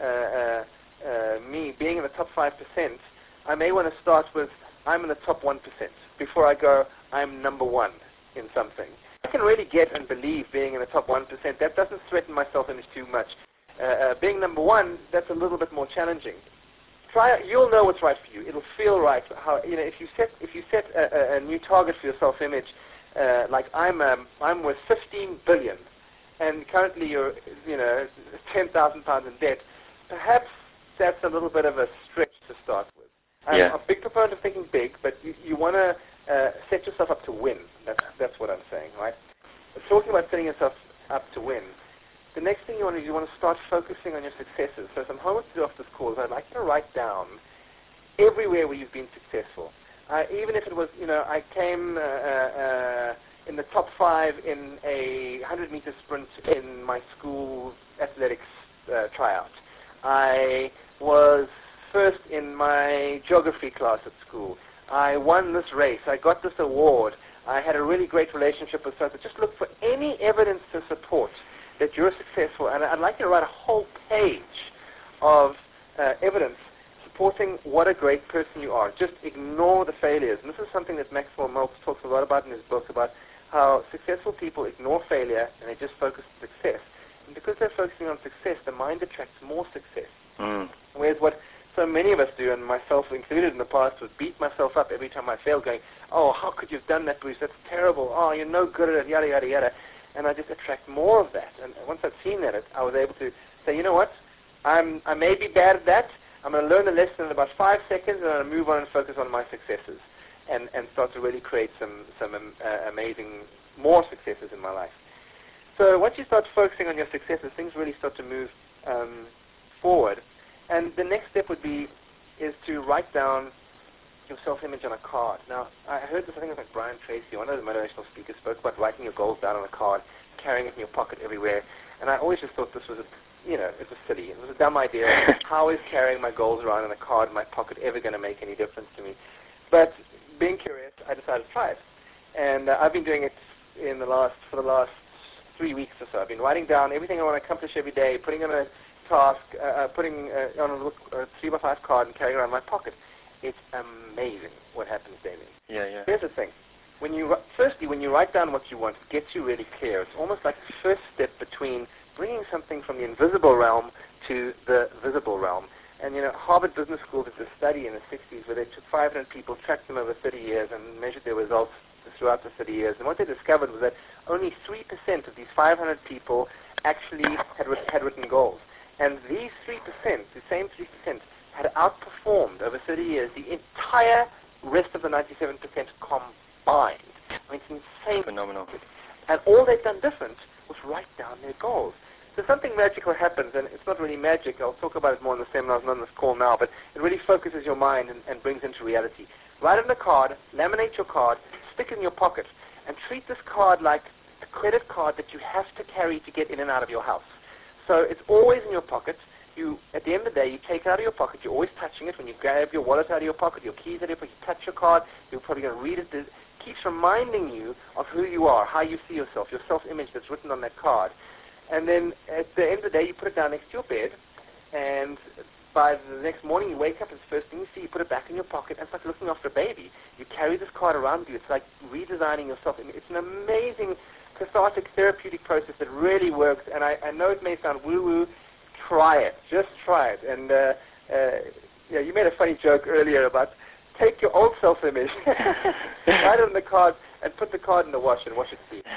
me, being in the top 5%, I may want to start with I'm in the top 1% before I go I'm number 1 in something. I can really get and believe being in the top 1%. That doesn't threaten my self-image too much. Being number 1, that's a little bit more challenging. Try it. You'll know what's right for you. It'll feel right. If you set a new target for your self-image, like I'm worth 15 billion, and currently you're 10,000 pounds in debt. Perhaps that's a little bit of a stretch to start with. I'm a big proponent of thinking big, but you want to set yourself up to win. That's what I'm saying, right? But talking about setting yourself up to win, the next thing you want to do, you want to start focusing on your successes. So some homework to do after this call is I'd like you to write down everywhere where you've been successful. Even if it was, I came in the top 5 in a 100-meter sprint in my school's athletics tryout. I was first in my geography class at school. I won this race. I got this award. I had a really great relationship with so-and-so. Just look for any evidence to support that you're successful. And I'd like you to write a whole page of evidence supporting what a great person you are. Just ignore the failures. And this is something that Maxwell Maltz talks a lot about in his book, about how successful people ignore failure and they just focus on success. And because they're focusing on success, the mind attracts more success. Whereas what so many of us do, and myself included in the past, would beat myself up every time I failed, going, oh, how could you have done that, Bruce? That's terrible. Oh, you're no good at it, yada, yada, yada. And I just attract more of that. And once I'd seen that, I was able to say, you know what? I may be bad at that. I'm going to learn the lesson in about 5 seconds, and I'm going to move on and focus on my successes and start to really create some amazing, more successes in my life. So once you start focusing on your successes, things really start to move forward. And the next step is to write down your self-image on a card. Now, I heard this, I think it was like Brian Tracy, one of the motivational speakers, spoke about writing your goals down on a card, carrying it in your pocket everywhere. And I always just thought this was, it was silly. It was a dumb idea. How is carrying my goals around in a card in my pocket ever going to make any difference to me? But being curious, I decided to try it. And I've been doing it for the last 3 weeks or so. I've been writing down everything I want to accomplish every day, putting on a task, putting on a 3x5 card and carrying it around in my pocket. It's amazing what happens daily. Yeah. Here's the thing. Firstly, when you write down what you want, it gets you really clear. It's almost like the first step between bringing something from the invisible realm to the visible realm. And, Harvard Business School did this study in the 60s where they took 500 people, tracked them over 30 years, and measured their results throughout the 30 years. And what they discovered was that only 3% of these 500 people actually had written goals. And these 3%, the same 3%, had outperformed over 30 years the entire rest of the 97% combined. I mean, it's insane. Phenomenal. And all they've done different was write down their goals. So something magical happens, and it's not really magic. I'll talk about it more in the seminars, not on this call now, but it really focuses your mind and brings into reality. Write on a card, laminate your card, stick it in your pocket, and treat this card like a credit card that you have to carry to get in and out of your house. So it's always in your pocket. At the end of the day, you take it out of your pocket. You're always touching it. When you grab your wallet out of your pocket, your keys out of your pocket, you touch your card. You're probably going to read it. It keeps reminding you of who you are, how you see yourself, your self-image that's written on that card. And then at the end of the day, you put it down next to your bed. And by the next morning, you wake up, and the first thing you see, you put it back in your pocket. And it's like looking after a baby. You carry this card around with you. It's like redesigning yourself. It's an amazing cathartic therapeutic process that really works. And I know it may sound woo-woo. Try it. Just try it. And you made a funny joke earlier about take your old self-image, write it on the card, and put the card in the wash and wash it clean.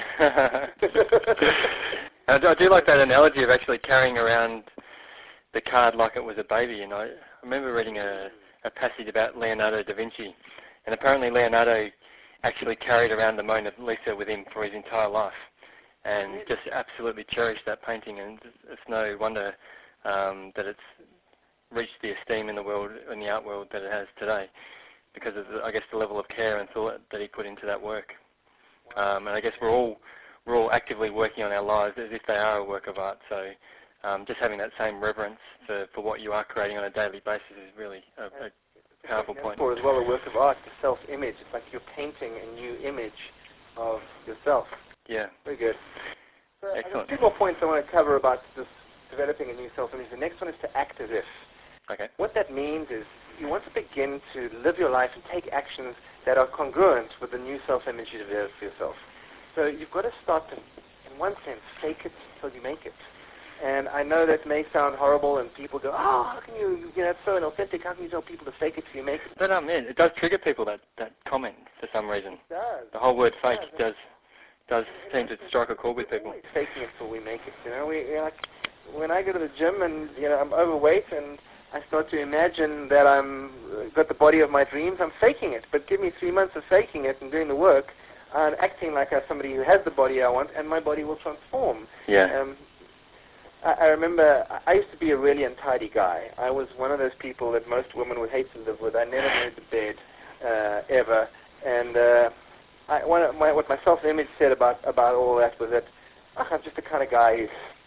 I do like that analogy of actually carrying around the card like it was a baby. And I remember reading a passage about Leonardo da Vinci, and apparently Leonardo actually carried around the Mona Lisa with him for his entire life, and just absolutely cherished that painting. And it's no wonder that it's reached the esteem in the world, in the art world, that it has today, because of the level of care and thought that he put into that work. And I guess we're all actively working on our lives as if they are a work of art. So just having that same reverence for what you are creating on a daily basis is really a powerful point. For as well a work of art, the self-image. It's like you're painting a new image of yourself. Yeah. Very good. So excellent. 2 more points I want to cover about this developing a new self-image. The next one is to act as if. Okay. What that means is you want to begin to live your life and take actions that are congruent with the new self-image you develop for yourself. So you've got to start to, in one sense, fake it till you make it. And I know that may sound horrible, and people go, oh, how can you, it's so inauthentic, how can you tell people to fake it till you make it? But it does trigger people, that comment, for some reason. It does. The whole word fake does seem to strike a chord with people. We're always faking it till we make it, we're like, when I go to the gym and, I'm overweight and I start to imagine that got the body of my dreams, I'm faking it. But give me 3 months of faking it and doing the work and acting like I'm somebody who has the body I want, and my body will transform. Yeah. I remember I used to be a really untidy guy. I was one of those people that most women would hate to live with. I never made the bed, ever. And what my self-image said about all that was that I'm just the kind of guy who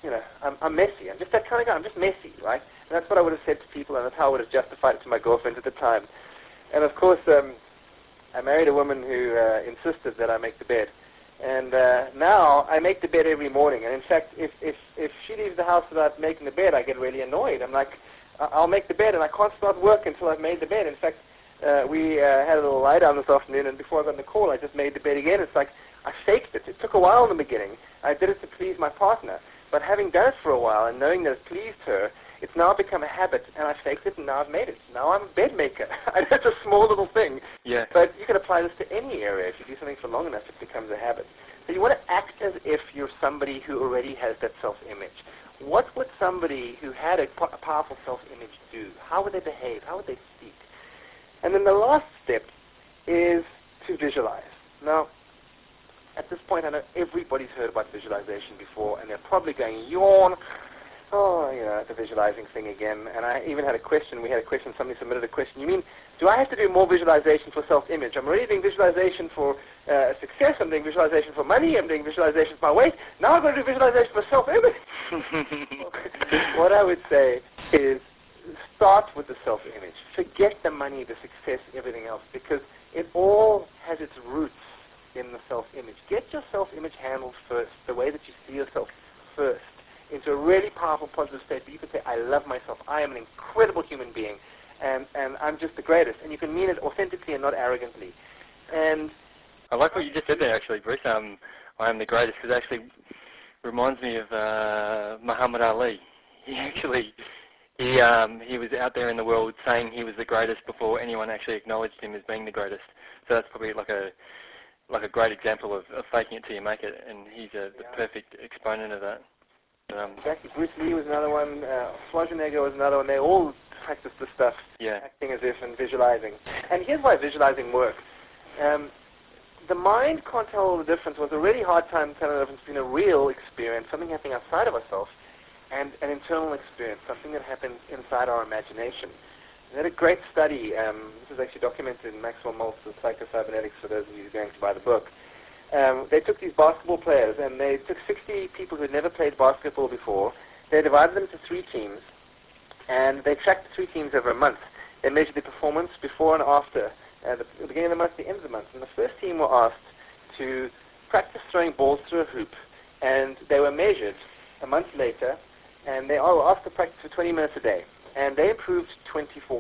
I'm messy. I'm just that kind of guy. I'm just messy, right? And that's what I would have said to people, and that's how I would have justified it to my girlfriend at the time. And of course, I married a woman who insisted that I make the bed. And now I make the bed every morning. And in fact, if she leaves the house without making the bed, I get really annoyed. I'm like, I'll make the bed, and I can't start work until I've made the bed. In fact, we had a little lie down this afternoon, and before I got on the call, I just made the bed again. It's like I faked it. It took a while in the beginning. I did it to please my partner. But having done it for a while and knowing that it pleased her, it's now become a habit, and I faked it, and now I've made it. Now I'm a bed maker. It's a small little thing. Yeah. But you can apply this to any area. If you do something for long enough, it becomes a habit. So you want to act as if you're somebody who already has that self-image. What would somebody who had a powerful self-image do? How would they behave? How would they speak? And then the last step is to visualize. Now, at this point, I know everybody's heard about visualization before, and they're probably going, yawn. Oh, the visualizing thing again. And I even had a question. We had a question. Somebody submitted a question. You mean, do I have to do more visualization for self-image? I'm already doing visualization for success. I'm doing visualization for money. I'm doing visualization for my weight. Now I'm going to do visualization for self-image. What I would say is start with the self-image. Forget the money, the success, everything else, because it all has its roots in the self-image. Get your self-image handled first, the way that you see yourself first, into a really powerful, positive state where you can say, I love myself. I am an incredible human being, and I'm just the greatest. And you can mean it authentically and not arrogantly. And I like what you just said there, actually, Bruce. I am the greatest, because it actually reminds me of Muhammad Ali. He was out there in the world saying he was the greatest before anyone actually acknowledged him as being the greatest. So that's probably like a great example of faking it till you make it, and he's the perfect exponent of that. Exactly. Bruce Lee was another one. Schwarzenegger was another one. They all practiced this stuff, acting as if and visualizing. And here's why visualizing works. The mind can't tell the difference. It was a really hard time telling the difference between a real experience, something happening outside of ourselves, and an internal experience, something that happens inside our imagination. They had a great study. This is actually documented in Maxwell Maltz's Psycho-Cybernetics for those of you who are going to buy the book. They took these basketball players, and they took 60 people who had never played basketball before. They divided them into 3 teams, and they tracked the 3 teams over a month. They measured their performance before and after, at the beginning of the month, the end of the month. And the first team were asked to practice throwing balls through a hoop, and they were measured a month later, and they were asked to practice for 20 minutes a day, and they improved 24%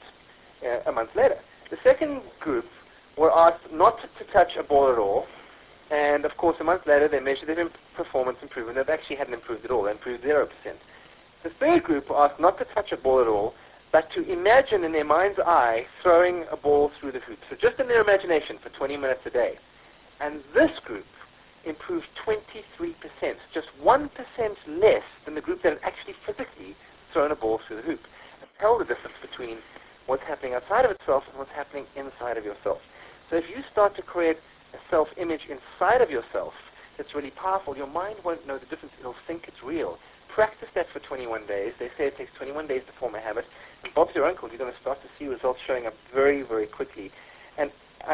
a month later. The second group were asked not to touch a ball at all, and of course a month later they measured their performance improvement. They actually hadn't improved at all. They improved 0%. The third group were asked not to touch a ball at all, but to imagine in their mind's eye throwing a ball through the hoop. So just in their imagination for 20 minutes a day. And this group improved 23%, just 1% less than the group that had actually physically thrown a ball through the hoop. And tell the difference between what's happening outside of itself and what's happening inside of yourself. So if you start to create a self-image inside of yourself that's really powerful, your mind won't know the difference. It'll think it's real. Practice that for 21 days. They say it takes 21 days to form a habit. And Bob's your uncle. You're going to start to see results showing up very, very quickly. And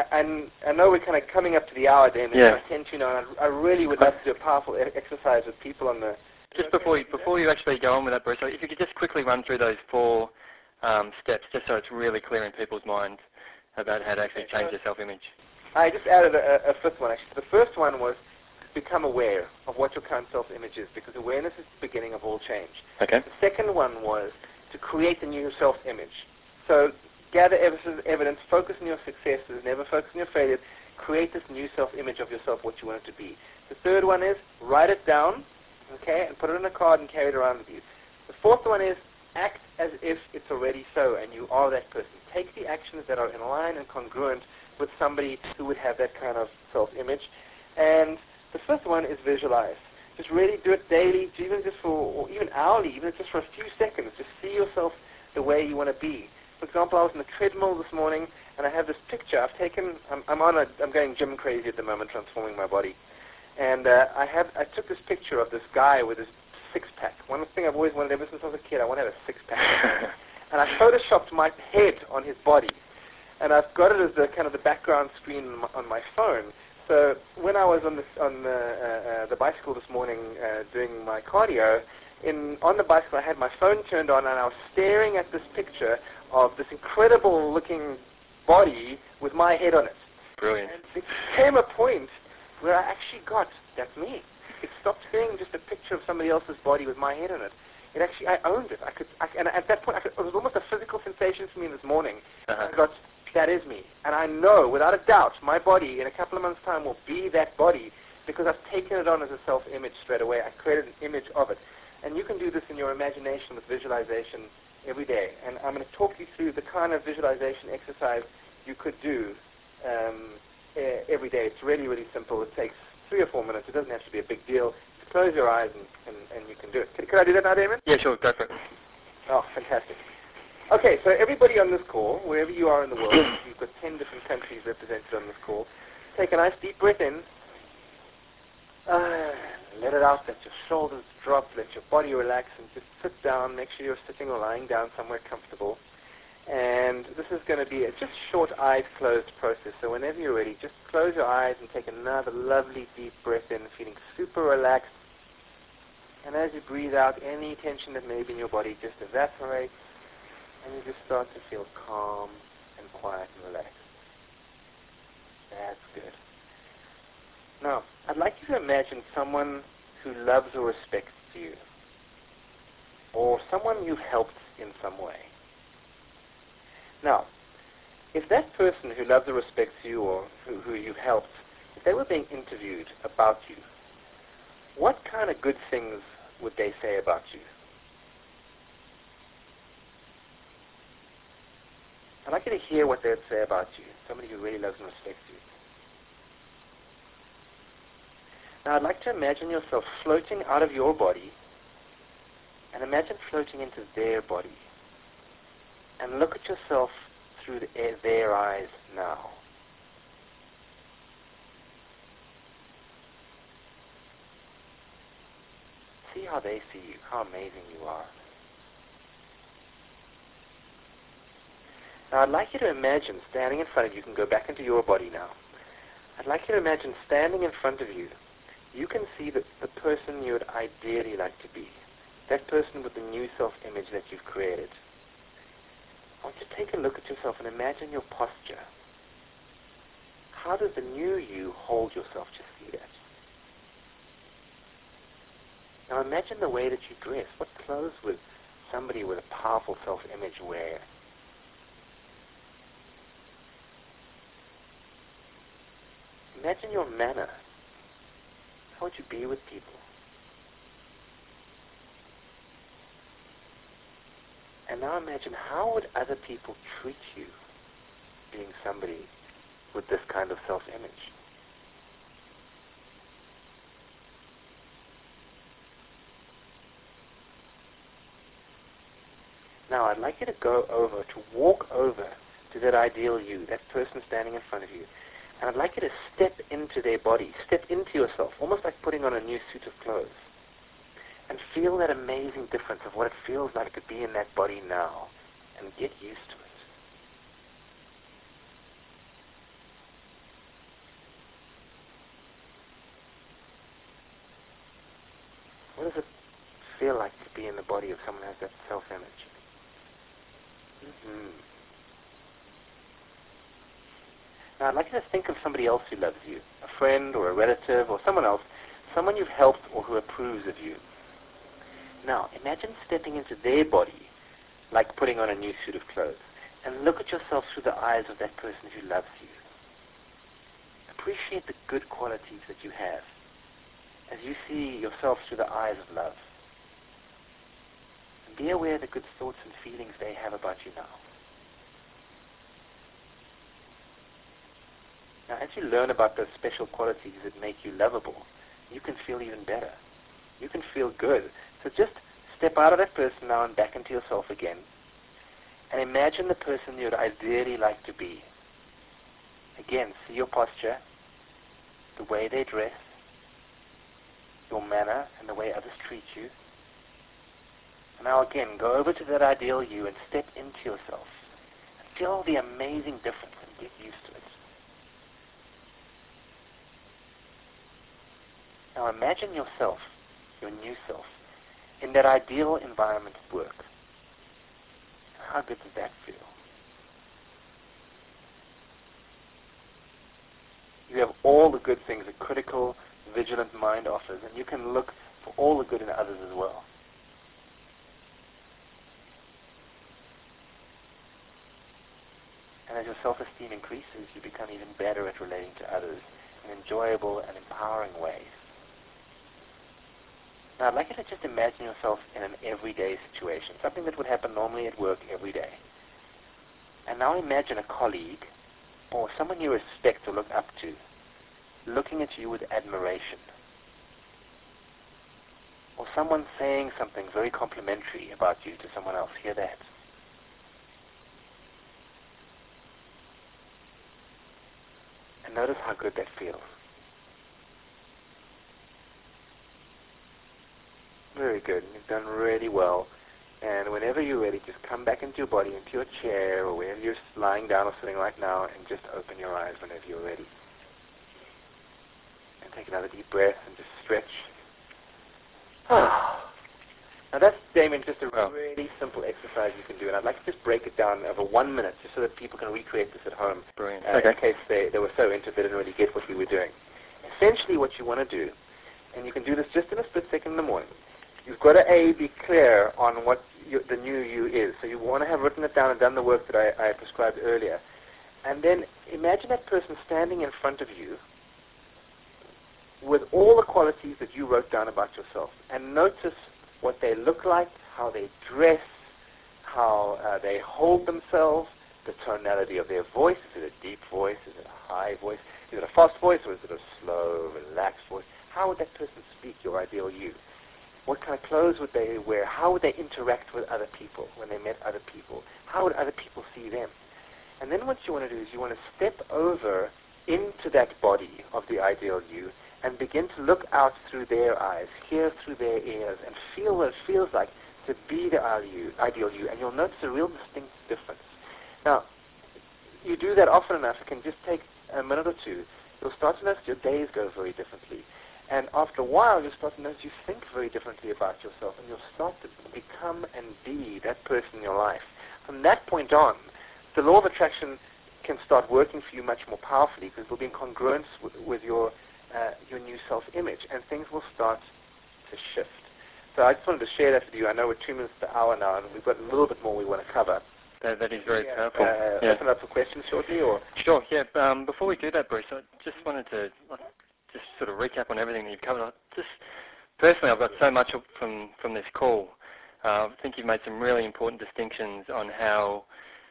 I know we're kind of coming up to the hour, Dan. I tend to know, and I really would love to do a powerful exercise with people on the... Just before you actually go on with that, Bruce, if you could just quickly run through those 4 steps, just so it's really clear in people's minds about how to actually change their self-image. I just added a 5th one, actually. The first one was become aware of what your current self-image is, because awareness is the beginning of all change. Okay. The second one was to create a new self-image. So gather evidence, focus on your successes, never focus on your failures, create this new self-image of yourself, what you want it to be. The third one is write it down, okay, and put it on a card and carry it around with you. The fourth one is act as if it's already so and you are that person. Take the actions that are in line and congruent with somebody who would have that kind of self-image. And the fifth one is visualize. Just really do it daily, even just or even hourly, even just for a few seconds. Just see yourself the way you want to be. For example, I was on the treadmill this morning, and I have this picture. I've taken. I'm going gym crazy at the moment, transforming my body, and I took this picture of this guy with his 6-pack. One thing I've always wanted ever since I was a kid, I want to have a 6-pack. And I photoshopped my head on his body, and I've got it as the kind of the background screen on my phone. So when I was on the bicycle this morning doing my cardio, on the bicycle I had my phone turned on and I was staring at this picture of this incredible looking body with my head on it. Brilliant. And it came a point where I actually got, that's me. It stopped being just a picture of somebody else's body with my head on it. It actually, I owned it. And at that point, it was almost a physical sensation for me this morning. Uh-huh. I got, that is me. And I know, without a doubt, my body in a couple of months' time will be that body because I've taken it on as a self-image straight away. I created an image of it. And you can do this in your imagination with visualization every day. And I'm going to talk you through the kind of visualization exercise you could do every day. It's really, really simple. It takes 3 or 4 minutes. It doesn't have to be a big deal. Just close your eyes and you can do it. Can I do that now, Damon? Yeah, sure. Go for it. Oh, fantastic. Okay, so everybody on this call, wherever you are in the world, you've got 10 different countries represented on this call. Take a nice deep breath in. Let it out. Let your shoulders drop. Let your body relax and just sit down. Make sure you're sitting or lying down somewhere comfortable. And this is going to be a just short eyes closed process. So whenever you're ready, just close your eyes and take another lovely deep breath in, feeling super relaxed. And as you breathe out, any tension that may be in your body just evaporates. And you just start to feel calm and quiet and relaxed. That's good. Now, I'd like you to imagine someone who loves or respects you, or someone you've helped in some way. Now, if that person who loves or respects you, or who you've helped, if they were being interviewed about you, what kind of good things would they say about you? I'd like you to hear what they would say about you, somebody who really loves and respects you. Now, I'd like to imagine yourself floating out of your body and imagine floating into their body. And look at yourself through their eyes now. See how they see you, how amazing you are. Now, I'd like you to imagine standing in front of you. You can go back into your body now. I'd like you to imagine standing in front of you. You can see the person you would ideally like to be, that person with the new self-image that you've created. I want you to take a look at yourself and imagine your posture. How does the new you hold yourself? Just see that. Now imagine the way that you dress. What clothes would somebody with a powerful self-image wear? Imagine your manner. How would you be with people? And now imagine, how would other people treat you being somebody with this kind of self-image? Now I'd like you to walk over to that ideal you, that person standing in front of you. And I'd like you to step into their body, step into yourself, almost like putting on a new suit of clothes. And feel that amazing difference of what it feels like to be in that body now. And get used to it. What does it feel like to be in the body of someone who has that self-image? Now, I'd like you to think of somebody else who loves you, a friend or a relative or someone else, someone you've helped or who approves of you. Now, imagine stepping into their body like putting on a new suit of clothes, and look at yourself through the eyes of that person who loves you. Appreciate the good qualities that you have as you see yourself through the eyes of love. And be aware of the good thoughts and feelings they have about you now. Now, as you learn about those special qualities that make you lovable, you can feel even better. You can feel good. So just step out of that person now and back into yourself again. And imagine the person you'd ideally like to be. Again, see your posture, the way they dress, your manner, and the way others treat you. And now again, go over to that ideal you and step into yourself. And feel the amazing difference and get used to it. Now imagine yourself, your new self, in that ideal environment at work. How good does that feel? You have all the good things a critical, vigilant mind offers, and you can look for all the good in others as well. And as your self-esteem increases, you become even better at relating to others in enjoyable and empowering ways. Now, I'd like you to just imagine yourself in an everyday situation, something that would happen normally at work every day. And now imagine a colleague or someone you respect or look up to looking at you with admiration. Or someone saying something very complimentary about you to someone else. Hear that. And notice how good that feels. Very good. You've done really well. And whenever you're ready, just come back into your body, into your chair, or wherever you're lying down or sitting right now, and just open your eyes whenever you're ready. And take another deep breath and just stretch. Now that's, Damien, just a really simple exercise you can do, and I'd like to just break it down over 1 minute, just so that people can recreate this at home. Brilliant. In case they were so into it they didn't really get what we were doing. Essentially what you want to do, and you can do this just in a split second in the morning, you've got to be clear on what the new you is. So you want to have written it down and done the work that I prescribed earlier. And then imagine that person standing in front of you with all the qualities that you wrote down about yourself. And notice what they look like, how they dress, how they hold themselves, the tonality of their voice. Is it a deep voice? Is it a high voice? Is it a fast voice, or is it a slow, relaxed voice? How would that person speak, your ideal you? What kind of clothes would they wear? How would they interact with other people when they met other people? How would other people see them? And then what you want to do is you want to step over into that body of the ideal you and begin to look out through their eyes, hear through their ears, and feel what it feels like to be the ideal you. And you'll notice a real distinct difference. Now, you do that often enough, it can just take a minute or two. You'll start to notice your days go very differently. And after a while, you'll start to notice you think very differently about yourself, and you'll start to become and be that person in your life. From that point on, the law of attraction can start working for you much more powerfully, because it'll be in congruence with your new self-image, and things will start to shift. So I just wanted to share that with you. I know we're 2 minutes per hour now, and we've got a little bit more we want to cover. That is very powerful. Open up for questions shortly, or? Sure, yeah. Before we do that, Bruce, I just wanted to just sort of recap on everything that you've covered. Just personally, I've got so much from this call. I think you've made some really important distinctions on how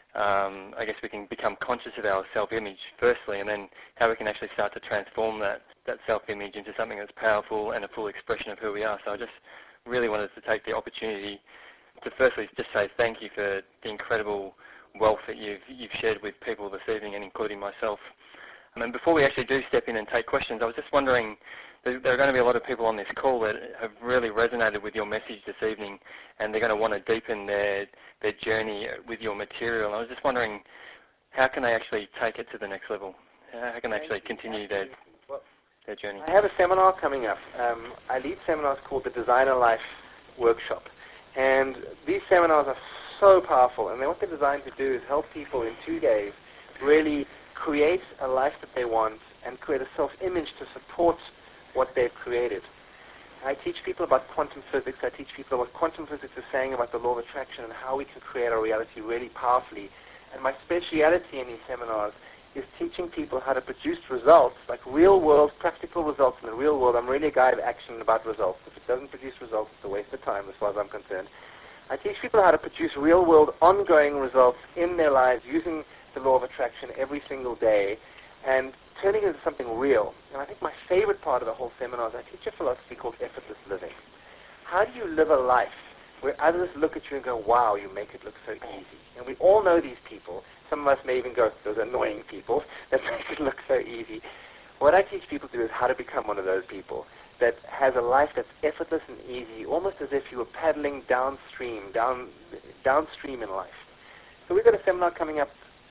I guess we can become conscious of our self-image firstly, and then how we can actually start to transform that self-image into something that's powerful and a full expression of who we are. So I just really wanted to take the opportunity to firstly just say thank you for the incredible wealth that you've shared with people this evening, and including myself. And then before we actually do step in and take questions, I was just wondering, there are going to be a lot of people on this call that have really resonated with your message this evening, and they're going to want to deepen their journey with your material. And I was just wondering, how can they actually take it to the next level? How can they actually continue their journey? I have a seminar coming up. I lead seminars called the Designer Life Workshop. And these seminars are so powerful, and what they're designed to do is help people in 2 days really create a life that they want and create a self-image to support what they've created. I teach people about quantum physics. I teach people what quantum physics is saying about the law of attraction and how we can create our reality really powerfully. And my speciality in these seminars is teaching people how to produce results, like real-world, practical results in the real world. I'm really a guy of action about results. If it doesn't produce results, it's a waste of time as far as I'm concerned. I teach people how to produce real-world, ongoing results in their lives using the law of attraction every single day and turning it into something real. And I think my favorite part of the whole seminar is I teach a philosophy called effortless living. How do you live a life where others look at you and go, wow, you make it look so easy? And we all know these people. Some of us may even go, those annoying people that make it look so easy. What I teach people to do is how to become one of those people that has a life that's effortless and easy, almost as if you were paddling downstream in life. So we've got a seminar coming up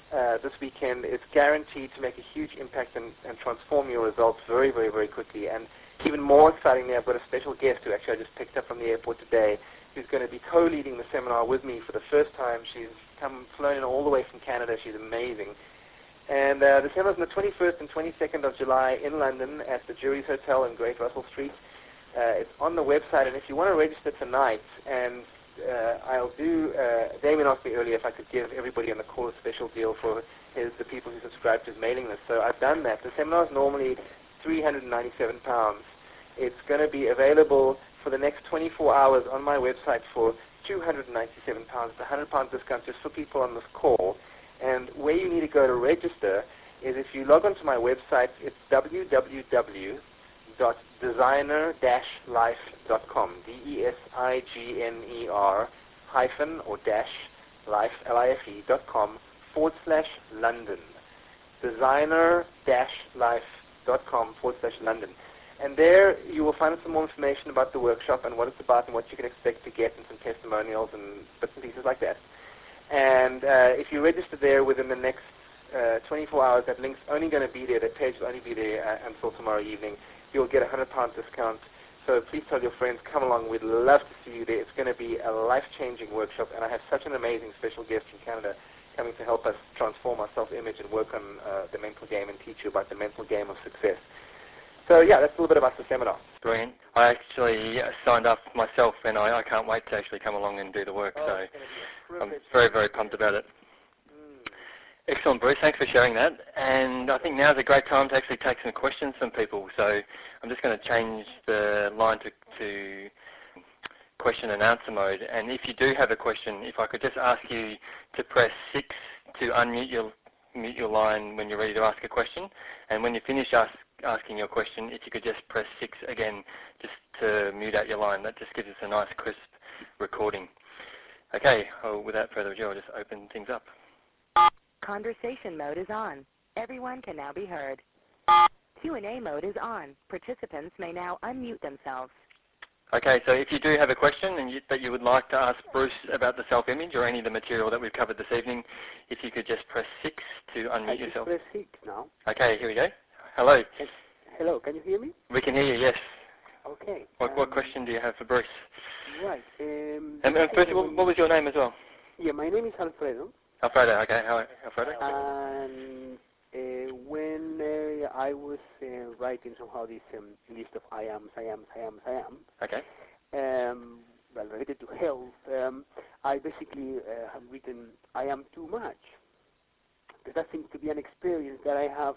this weekend. It's guaranteed to make a huge impact and transform your results very, very, very quickly. And even more excitingly, I've got a special guest who actually I just picked up from the airport today, who's going to be co-leading the seminar with me for the first time. She's flown in all the way from Canada. She's amazing. And the seminar's on the 21st and 22nd of July in London at the Jury's Hotel in Great Russell Street. It's on the website, and if you want to register tonight, and I'll do, Damien asked me earlier if I could give everybody on the call a special deal for the people who subscribe to his mailing list. So I've done that. The seminar is normally £397. It's going to be available for the next 24 hours on my website for £297. It's a £100 discount just for people on this call. And where you need to go to register is if you log onto my website, it's www.designer-life.com, DESIGNER hyphen or dash life, LIFE.com/London. Designer-life.com/London. And there you will find some more information about the workshop and what it's about and what you can expect to get and some testimonials and bits and pieces like that. And if you register there within the next 24 hours, that link's only going to be there, that page will only be there until tomorrow evening. You'll get a £100 discount. So please tell your friends, come along. We'd love to see you there. It's going to be a life-changing workshop, and I have such an amazing special guest from Canada coming to help us transform our self-image and work on the mental game and teach you about the mental game of success. So yeah, that's a little bit about the seminar. Brilliant. I actually signed up myself, and I can't wait to actually come along and do the work. So I'm very, very pumped about it. Excellent, Bruce. Thanks for sharing that. And I think now's a great time to actually take some questions from people. So I'm just going to change the line to question and answer mode. And if you do have a question, if I could just ask you to press 6 to unmute your line when you're ready to ask a question. And when you finish asking your question, if you could just press 6 again just to mute out your line. That just gives us a nice crisp recording. Okay, without further ado, I'll just open things up. Conversation mode is on. Everyone can now be heard. Q&A mode is on. Participants may now unmute themselves. Okay, so if you do have a question that you would like to ask Bruce about the self-image or any of the material that we've covered this evening, if you could just press 6 to unmute yourself. I press 6 now. Okay, here we go. Hello. Hello, can you hear me? We can hear you, yes. Okay. What question do you have for Bruce? Right. And first of all, what was your name as well? Yeah, my name is Alfredo. Alfredo, okay. Hi, Alfredo. And when I was writing somehow this list of I am. Okay. Well, related to health, I basically have written I am too much. Because that seems to be an experience that I have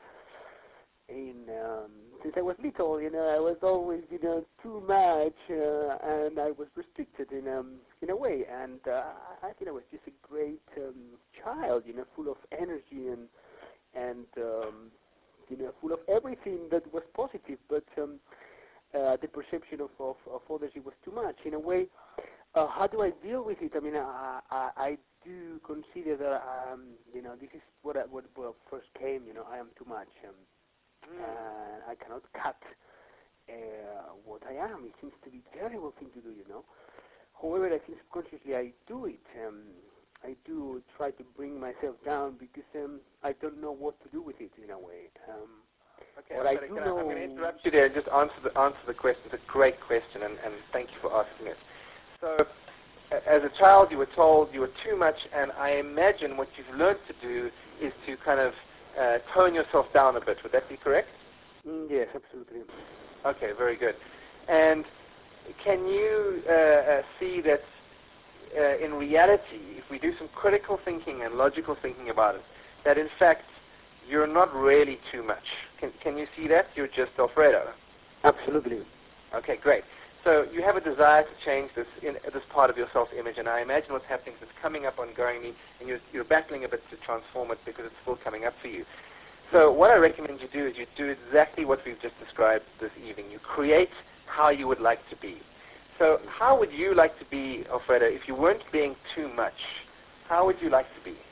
since I was little. I was always, too much, and I was restricted in a way. And I think I was just a great child, full of energy and full of everything that was positive. But the perception of others, it was too much. In a way, how do I deal with it? I mean, I do consider that, this is what first came. I am too much. I cannot cut what I am. It seems to be a terrible thing to do, However, I think subconsciously I do it. I do try to bring myself down because I don't know what to do with it in a way. Okay, I'm going to interrupt you there and just answer the question. It's a great question, and thank you for asking it. So, as a child, you were told you were too much, and I imagine what you've learned to do is to kind of tone yourself down a bit. Would that be correct? Yes, absolutely. Okay, very good. And can you see that in reality, if we do some critical thinking and logical thinking about it, that in fact you're not really too much? Can you see that? You're just Alfredo. Absolutely. Okay, great. So you have a desire to change this part of your self-image, and I imagine what's happening is it's coming up ongoingly, and you're battling a bit to transform it because it's still coming up for you. So what I recommend you do is you do exactly what we've just described this evening. You create how you would like to be. So how would you like to be, Alfredo, if you weren't being too much? How would you like to be?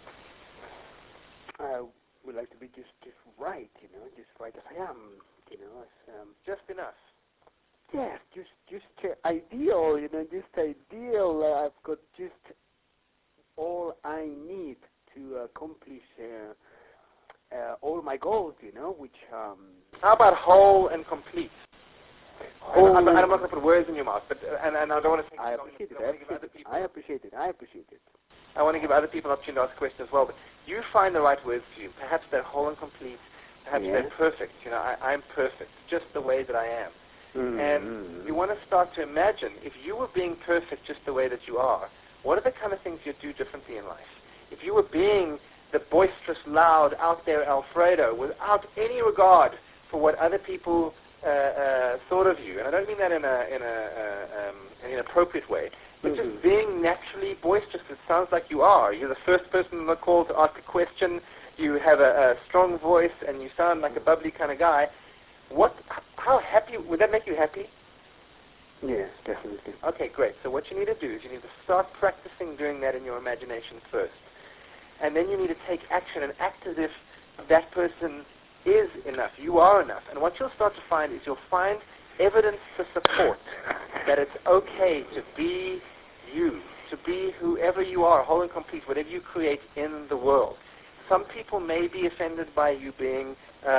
I would like to be just right, just right as I am, just enough. Yes, just ideal, just ideal. I've got just all I need to accomplish all my goals, which... How about whole and complete? Whole I'm not going to put words in your mouth, but and I don't want to take... I appreciate it. I want to give other people an opportunity to ask questions as well, but you find the right words for you. Perhaps they're whole and complete. Perhaps they're perfect. I'm perfect, just the way that I am. And you want to start to imagine, if you were being perfect just the way that you are, what are the kind of things you'd do differently in life? If you were being the boisterous, loud, out there Alfredo, without any regard for what other people thought of you, and I don't mean that in an inappropriate way, but just being naturally boisterous. It sounds like you are. You're the first person on the call to ask a question. You have a strong voice, and you sound like a bubbly kind of guy. How happy would that make you happy? Yes, definitely. Okay, great. So what you need to do is you need to start practicing doing that in your imagination first. And then you need to take action and act as if that person is enough. You are enough. And what you'll start to find is you'll find evidence to support that it's okay to be you, to be whoever you are, whole and complete, whatever you create in the world. Some people may be offended by you being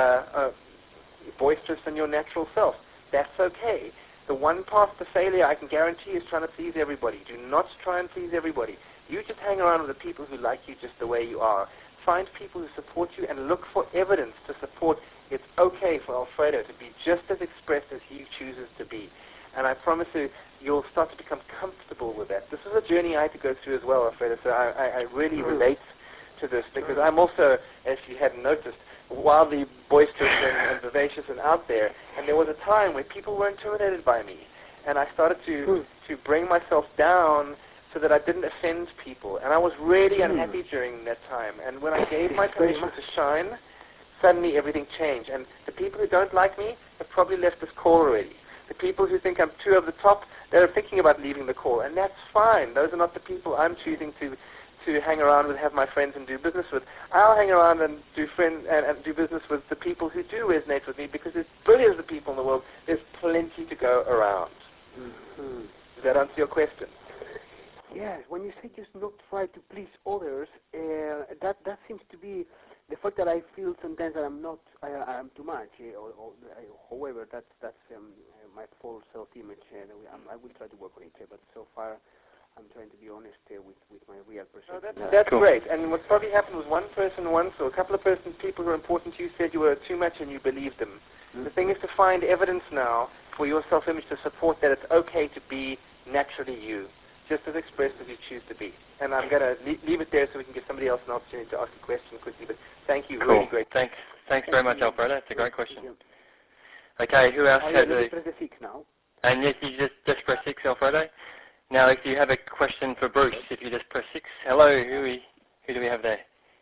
boisterous in your natural self. That's okay. The one path to failure, I can guarantee, is trying to please everybody. Do not try and please everybody. You just hang around with the people who like you just the way you are. Find people who support you and look for evidence to support it's okay for Alfredo to be just as expressed as he chooses to be. And I promise you, you'll start to become comfortable with that. This is a journey I had to go through as well, Alfredo, so I really relate to this because I'm also, as you hadn't noticed, wildly boisterous and vivacious and out there. And there was a time where people were intimidated by me. And I started to bring myself down so that I didn't offend people. And I was really unhappy during that time. And when I gave my permission to shine, suddenly everything changed. And the people who don't like me have probably left this call already. The people who think I'm too over the top, they're thinking about leaving the call. And that's fine. Those are not the people I'm choosing to hang around with, have my friends and do business with. I'll hang around and do business with the people who do resonate with me because there's billions of people in the world. There's plenty to go around. Does that answer your question? Yes, when you say just not try to please others, that seems to be the fact that I feel sometimes that I'm too much. However, that's my false self-image. I will try to work on it, but so far I'm trying to be honest with my real perception. Oh, that's great. And what probably happened was one person once, or a couple of people who are important to you, said you were too much and you believed them. The thing is to find evidence now for your self-image to support that it's okay to be naturally you, just as expressed as you choose to be. And I'm going to leave it there so we can give somebody else an opportunity to ask a question quickly. But thank you. Cool. Really great. Thanks very much, Alfredo. It's a great question. Okay, who else has a... Press the 6 now. And yes, you just press 6, Alfredo. Now, if you have a question for Bruce, if you just press 6. Hello, who do we have there?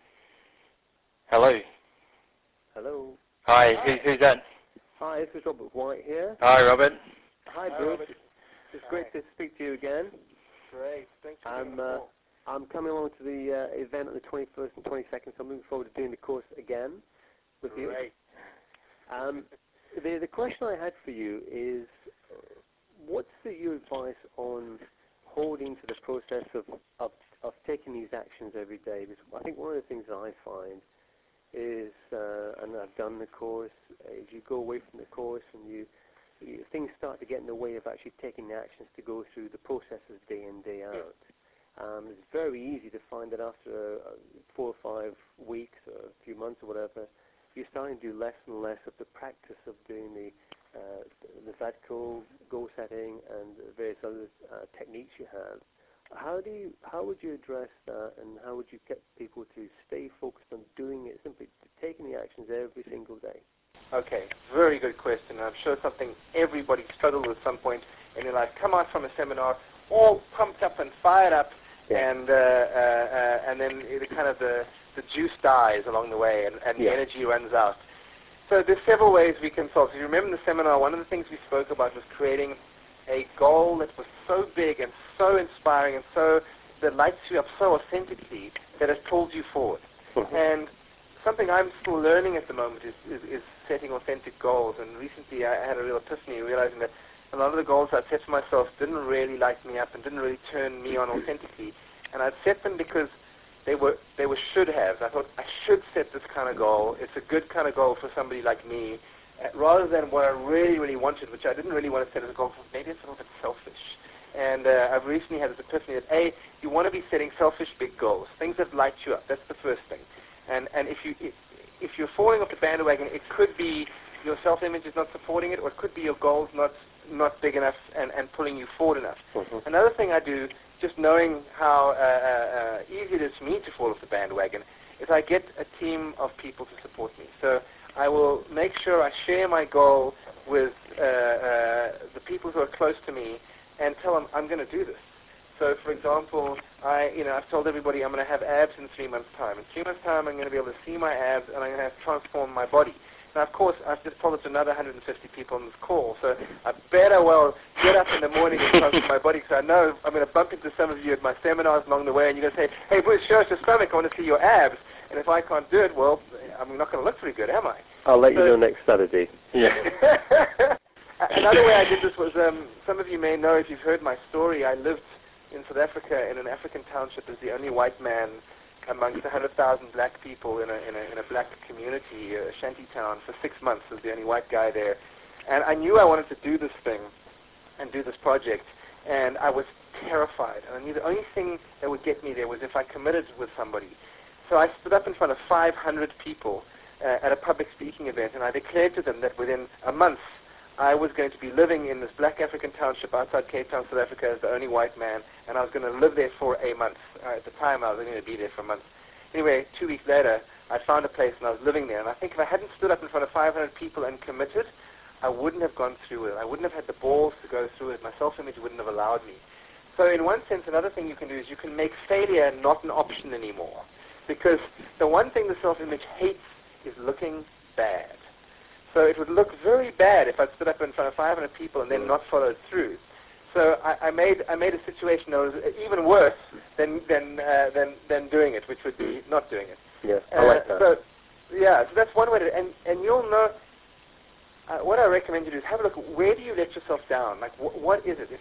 Hello. Hello. Hi, who's that? Hi, this is Robert White here. Hi, Robert. Hi, Bruce. Robert. It's great to speak to you again. Great. Thanks for I'm coming along to the event on the 21st and 22nd, so I'm looking forward to doing the course again with you. Great. The question I had for you is, what's your advice on holding to the process of taking these actions every day? Because I think one of the things that I find is, and I've done the course, is you go away from the course and things start to get in the way of actually taking the actions to go through the processes day in, day out. It's very easy to find that after 4 or 5 weeks or a few months or whatever, you're starting to do less and less of the practice of doing the VADCO, goal setting, and various other techniques you have. How would you address that, and how would you get people to stay focused on doing it, simply taking the actions every single day? Okay, very good question. I'm sure something everybody struggled with at some point in their life. Come out from a seminar all pumped up and fired up, and then the juice dies along the way, and the energy runs out. So there's several ways we can solve. If you remember in the seminar, one of the things we spoke about was creating a goal that was so big and so inspiring and that lights you up so authentically that it pulls you forward. And something I'm still learning at the moment is setting authentic goals. And recently I had a real epiphany, realizing that a lot of the goals I'd set for myself didn't really light me up and didn't really turn me on authentically. And I'd set them because they were should haves. I thought I should set this kind of goal. It's a good kind of goal for somebody like me, rather than what I really, really wanted, which I didn't really want to set as a goal. Maybe it's a little bit selfish. And I've recently had this epiphany that you want to be setting selfish big goals, things that light you up. That's the first thing. And if you're falling off the bandwagon, it could be your self-image is not supporting it, or it could be your goals not big enough and pulling you forward enough. Mm-hmm. Another thing I do, just knowing how easy it is for me to fall off the bandwagon, is I get a team of people to support me. So I will make sure I share my goal with the people who are close to me and tell them I'm going to do this. So, for example, I've told everybody I'm going to have abs in 3 months' time. In 3 months' time, I'm going to be able to see my abs, and I'm going to have transformed my body. Now, of course, I've just told it to another 150 people on this call, so I better well get up in the morning and transform my body, because I know I'm going to bump into some of you at my seminars along the way, and you're going to say, hey, Bruce, show us your stomach. I want to see your abs. And if I can't do it, well, I'm not going to look very good, am I? I'll let you know next Saturday. Yeah. Another way I did this was, some of you may know, if you've heard my story, I lived in South Africa in an African township as the only white man amongst 100,000 black people in a black community, a shanty town, for 6 months as the only white guy there. And I knew I wanted to do this thing and do this project, and I was terrified. And I knew the only thing that would get me there was if I committed with somebody. So I stood up in front of 500 people at a public speaking event, and I declared to them that within a month I was going to be living in this black African township outside Cape Town, South Africa, as the only white man, and I was going to live there for a month. At the time, I was only going to be there for a month. Anyway, 2 weeks later, I found a place, and I was living there. And I think if I hadn't stood up in front of 500 people and committed, I wouldn't have gone through it. I wouldn't have had the balls to go through it. My self-image wouldn't have allowed me. So in one sense, another thing you can do is you can make failure not an option anymore. Because the one thing the self-image hates is looking bad. So it would look very bad if I stood up in front of 500 people and then not followed through. So I made a situation that was even worse than doing it, which would be not doing it. Yeah, I like that. So that's one way to, and you'll know. What I recommend you do is have a look. Where do you let yourself down? Like, what is it?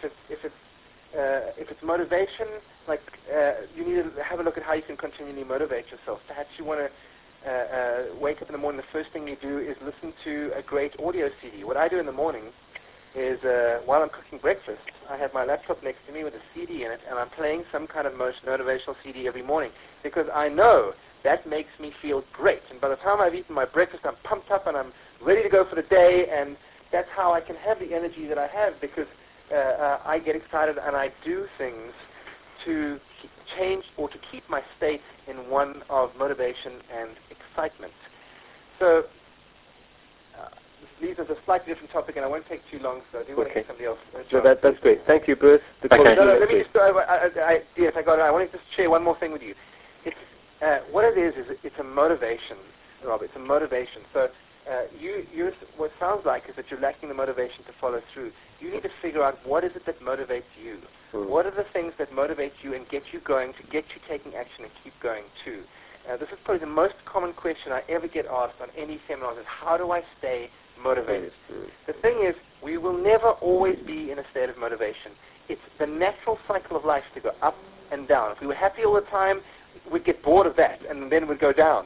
If it's motivation, like you need to have a look at how you can continually motivate yourself. Perhaps you want to wake up in the morning, the first thing you do is listen to a great audio CD. What I do in the morning is, while I'm cooking breakfast, I have my laptop next to me with a CD in it, and I'm playing some kind of motivational CD every morning, because I know that makes me feel great. And by the time I've eaten my breakfast, I'm pumped up and I'm ready to go for the day, and that's how I can have the energy that I have, because I get excited and I do things to change or to keep my state in one of motivation and excitement. So this leads us a slightly different topic, and I won't take too long, so I do want to get somebody else. So that's great. Thank you, Bruce. Let me just, yes, I got it. I want to just share one more thing with you. It's, what it is it's a motivation, Rob. It's a motivation. So what it sounds like is that you're lacking the motivation to follow through. You need to figure out what is it that motivates you. What are the things that motivate you and get you going, to get you taking action and keep going too? This is probably the most common question I ever get asked on any seminar, is how do I stay motivated? The thing is, we will never always be in a state of motivation. It's the natural cycle of life to go up and down. If we were happy all the time, we'd get bored of that, and then we'd go down.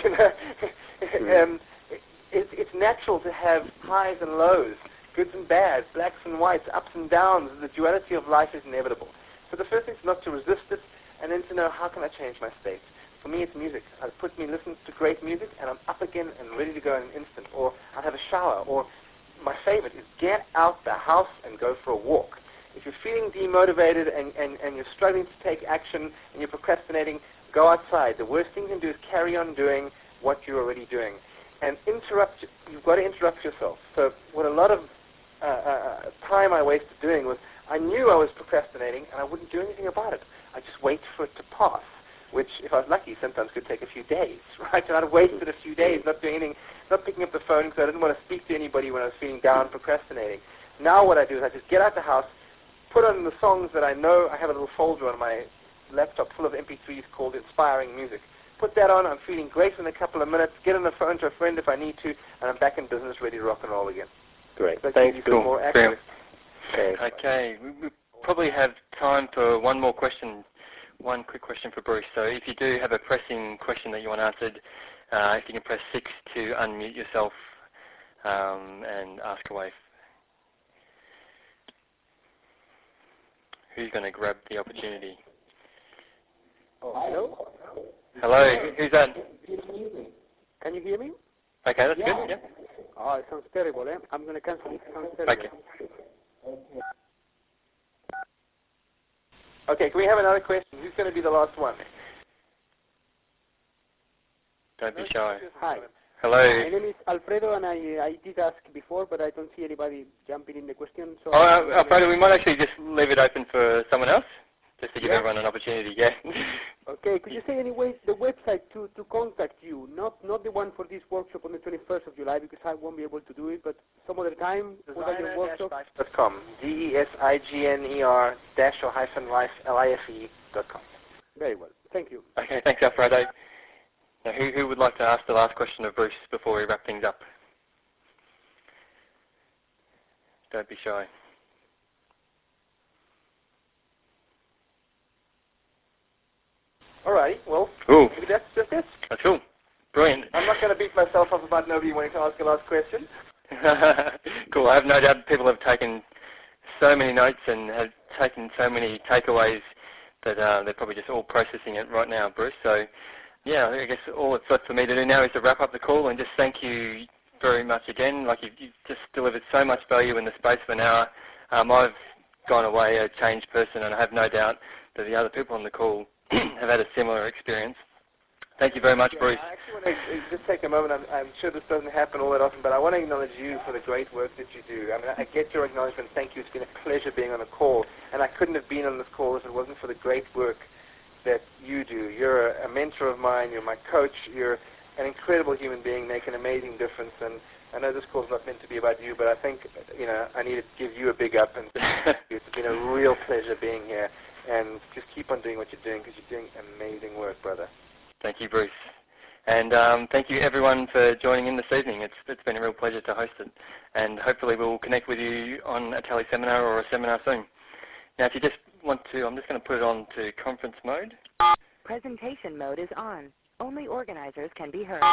It's natural to have highs and lows, goods and bads, blacks and whites, ups and downs. The duality of life is inevitable. So the first thing is not to resist it, and then to know, how can I change my state? For me, it's music. I'll listen to great music, and I'm up again and ready to go in an instant. Or I'll have a shower. Or my favorite is get out the house and go for a walk. If you're feeling demotivated and you're struggling to take action and you're procrastinating, go outside. The worst thing you can do is carry on doing what you're already doing. And you've got to interrupt yourself. So what a lot of time I wasted doing was, I knew I was procrastinating and I wouldn't do anything about it. I just wait for it to pass, which, if I was lucky, sometimes could take a few days, right? And I'd wasted a few days not doing anything, not picking up the phone because I didn't want to speak to anybody when I was feeling down, procrastinating. Now what I do is I just get out the house, put on the songs that I know. I have a little folder on my laptop full of MP3s called Inspiring Music. Put that on, I'm feeling great in a couple of minutes, get on the phone to a friend if I need to, and I'm back in business, ready to rock and roll again. Great. So thanks. Cool. More accurate. Okay, we probably have time for one more question. one quick question for Bruce. So if you do have a pressing question that you want answered, if you can press 6 to unmute yourself and ask away. Who's going to grab the opportunity? Oh, hello? Hello, who's that? Can you hear me? Okay, that's good, yeah. Oh, it sounds terrible, eh? I'm going to cancel it. It sounds terrible. Okay. Okay, can we have another question? Who's going to be the last one? Don't be shy. Hi. Hello. My name is Alfredo, and I did ask before, but I don't see anybody jumping in the question. So Alfredo, we might actually just leave it open for someone else, just to give everyone an opportunity, yeah. Okay, could you say anyway the website to contact you? Not the one for this workshop on the 21st of July, because I won't be able to do it, but some other time, what are your workshops? Designer-life.com. DESIGNER-life.com. Very well. Thank you. Okay, thanks, Alfredo. Now, who would like to ask the last question of Bruce before we wrap things up? Don't be shy. Alrighty, well, Ooh, maybe that's just it. that's cool. Brilliant. I'm not going to beat myself up about nobody wanting to ask a last question. Cool. I have no doubt people have taken so many notes and have taken so many takeaways that they're probably just all processing it right now, Bruce. So, yeah, I guess all that's left for me to do now is to wrap up the call and just thank you very much again. Like, you've just delivered so much value in the space of an hour. I've gone away a changed person, and I have no doubt that the other people on the call have had a similar experience. Thank you very much, Bruce. I actually want to just take a moment. I'm sure this doesn't happen all that often, but I want to acknowledge you for the great work that you do. I mean, I get your acknowledgement. Thank you. It's been a pleasure being on the call, and I couldn't have been on this call if it wasn't for the great work that you do. You're a mentor of mine. You're my coach. You're an incredible human being, make an amazing difference. And I know this call's not meant to be about you, but I think, I need to give you a big up. And it's been a real pleasure being here. And just keep on doing what you're doing, because you're doing amazing work, brother. Thank you, Bruce. And thank you, everyone, for joining in this evening. It's been a real pleasure to host it. And hopefully we'll connect with you on a tele seminar or a seminar soon. Now, if you just want to, I'm just going to put it on to conference mode. Presentation mode is on. Only organizers can be heard.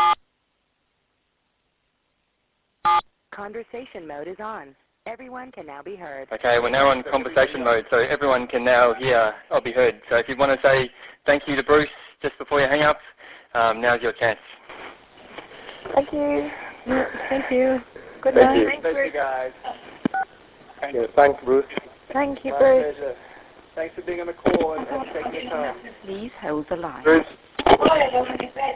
Conversation mode is on. Everyone can now be heard. Okay, we're now on conversation mode, so everyone can now hear or be heard. So if you want to say thank you to Bruce just before you hang up, now's your chance. Thank you. Thank you. Good Thank night. you. Thank you, guys. Yeah, thanks, Bruce. Thank you, My Bruce. pleasure. Thanks for being on the call and taking the time. Please hold the line. Bruce.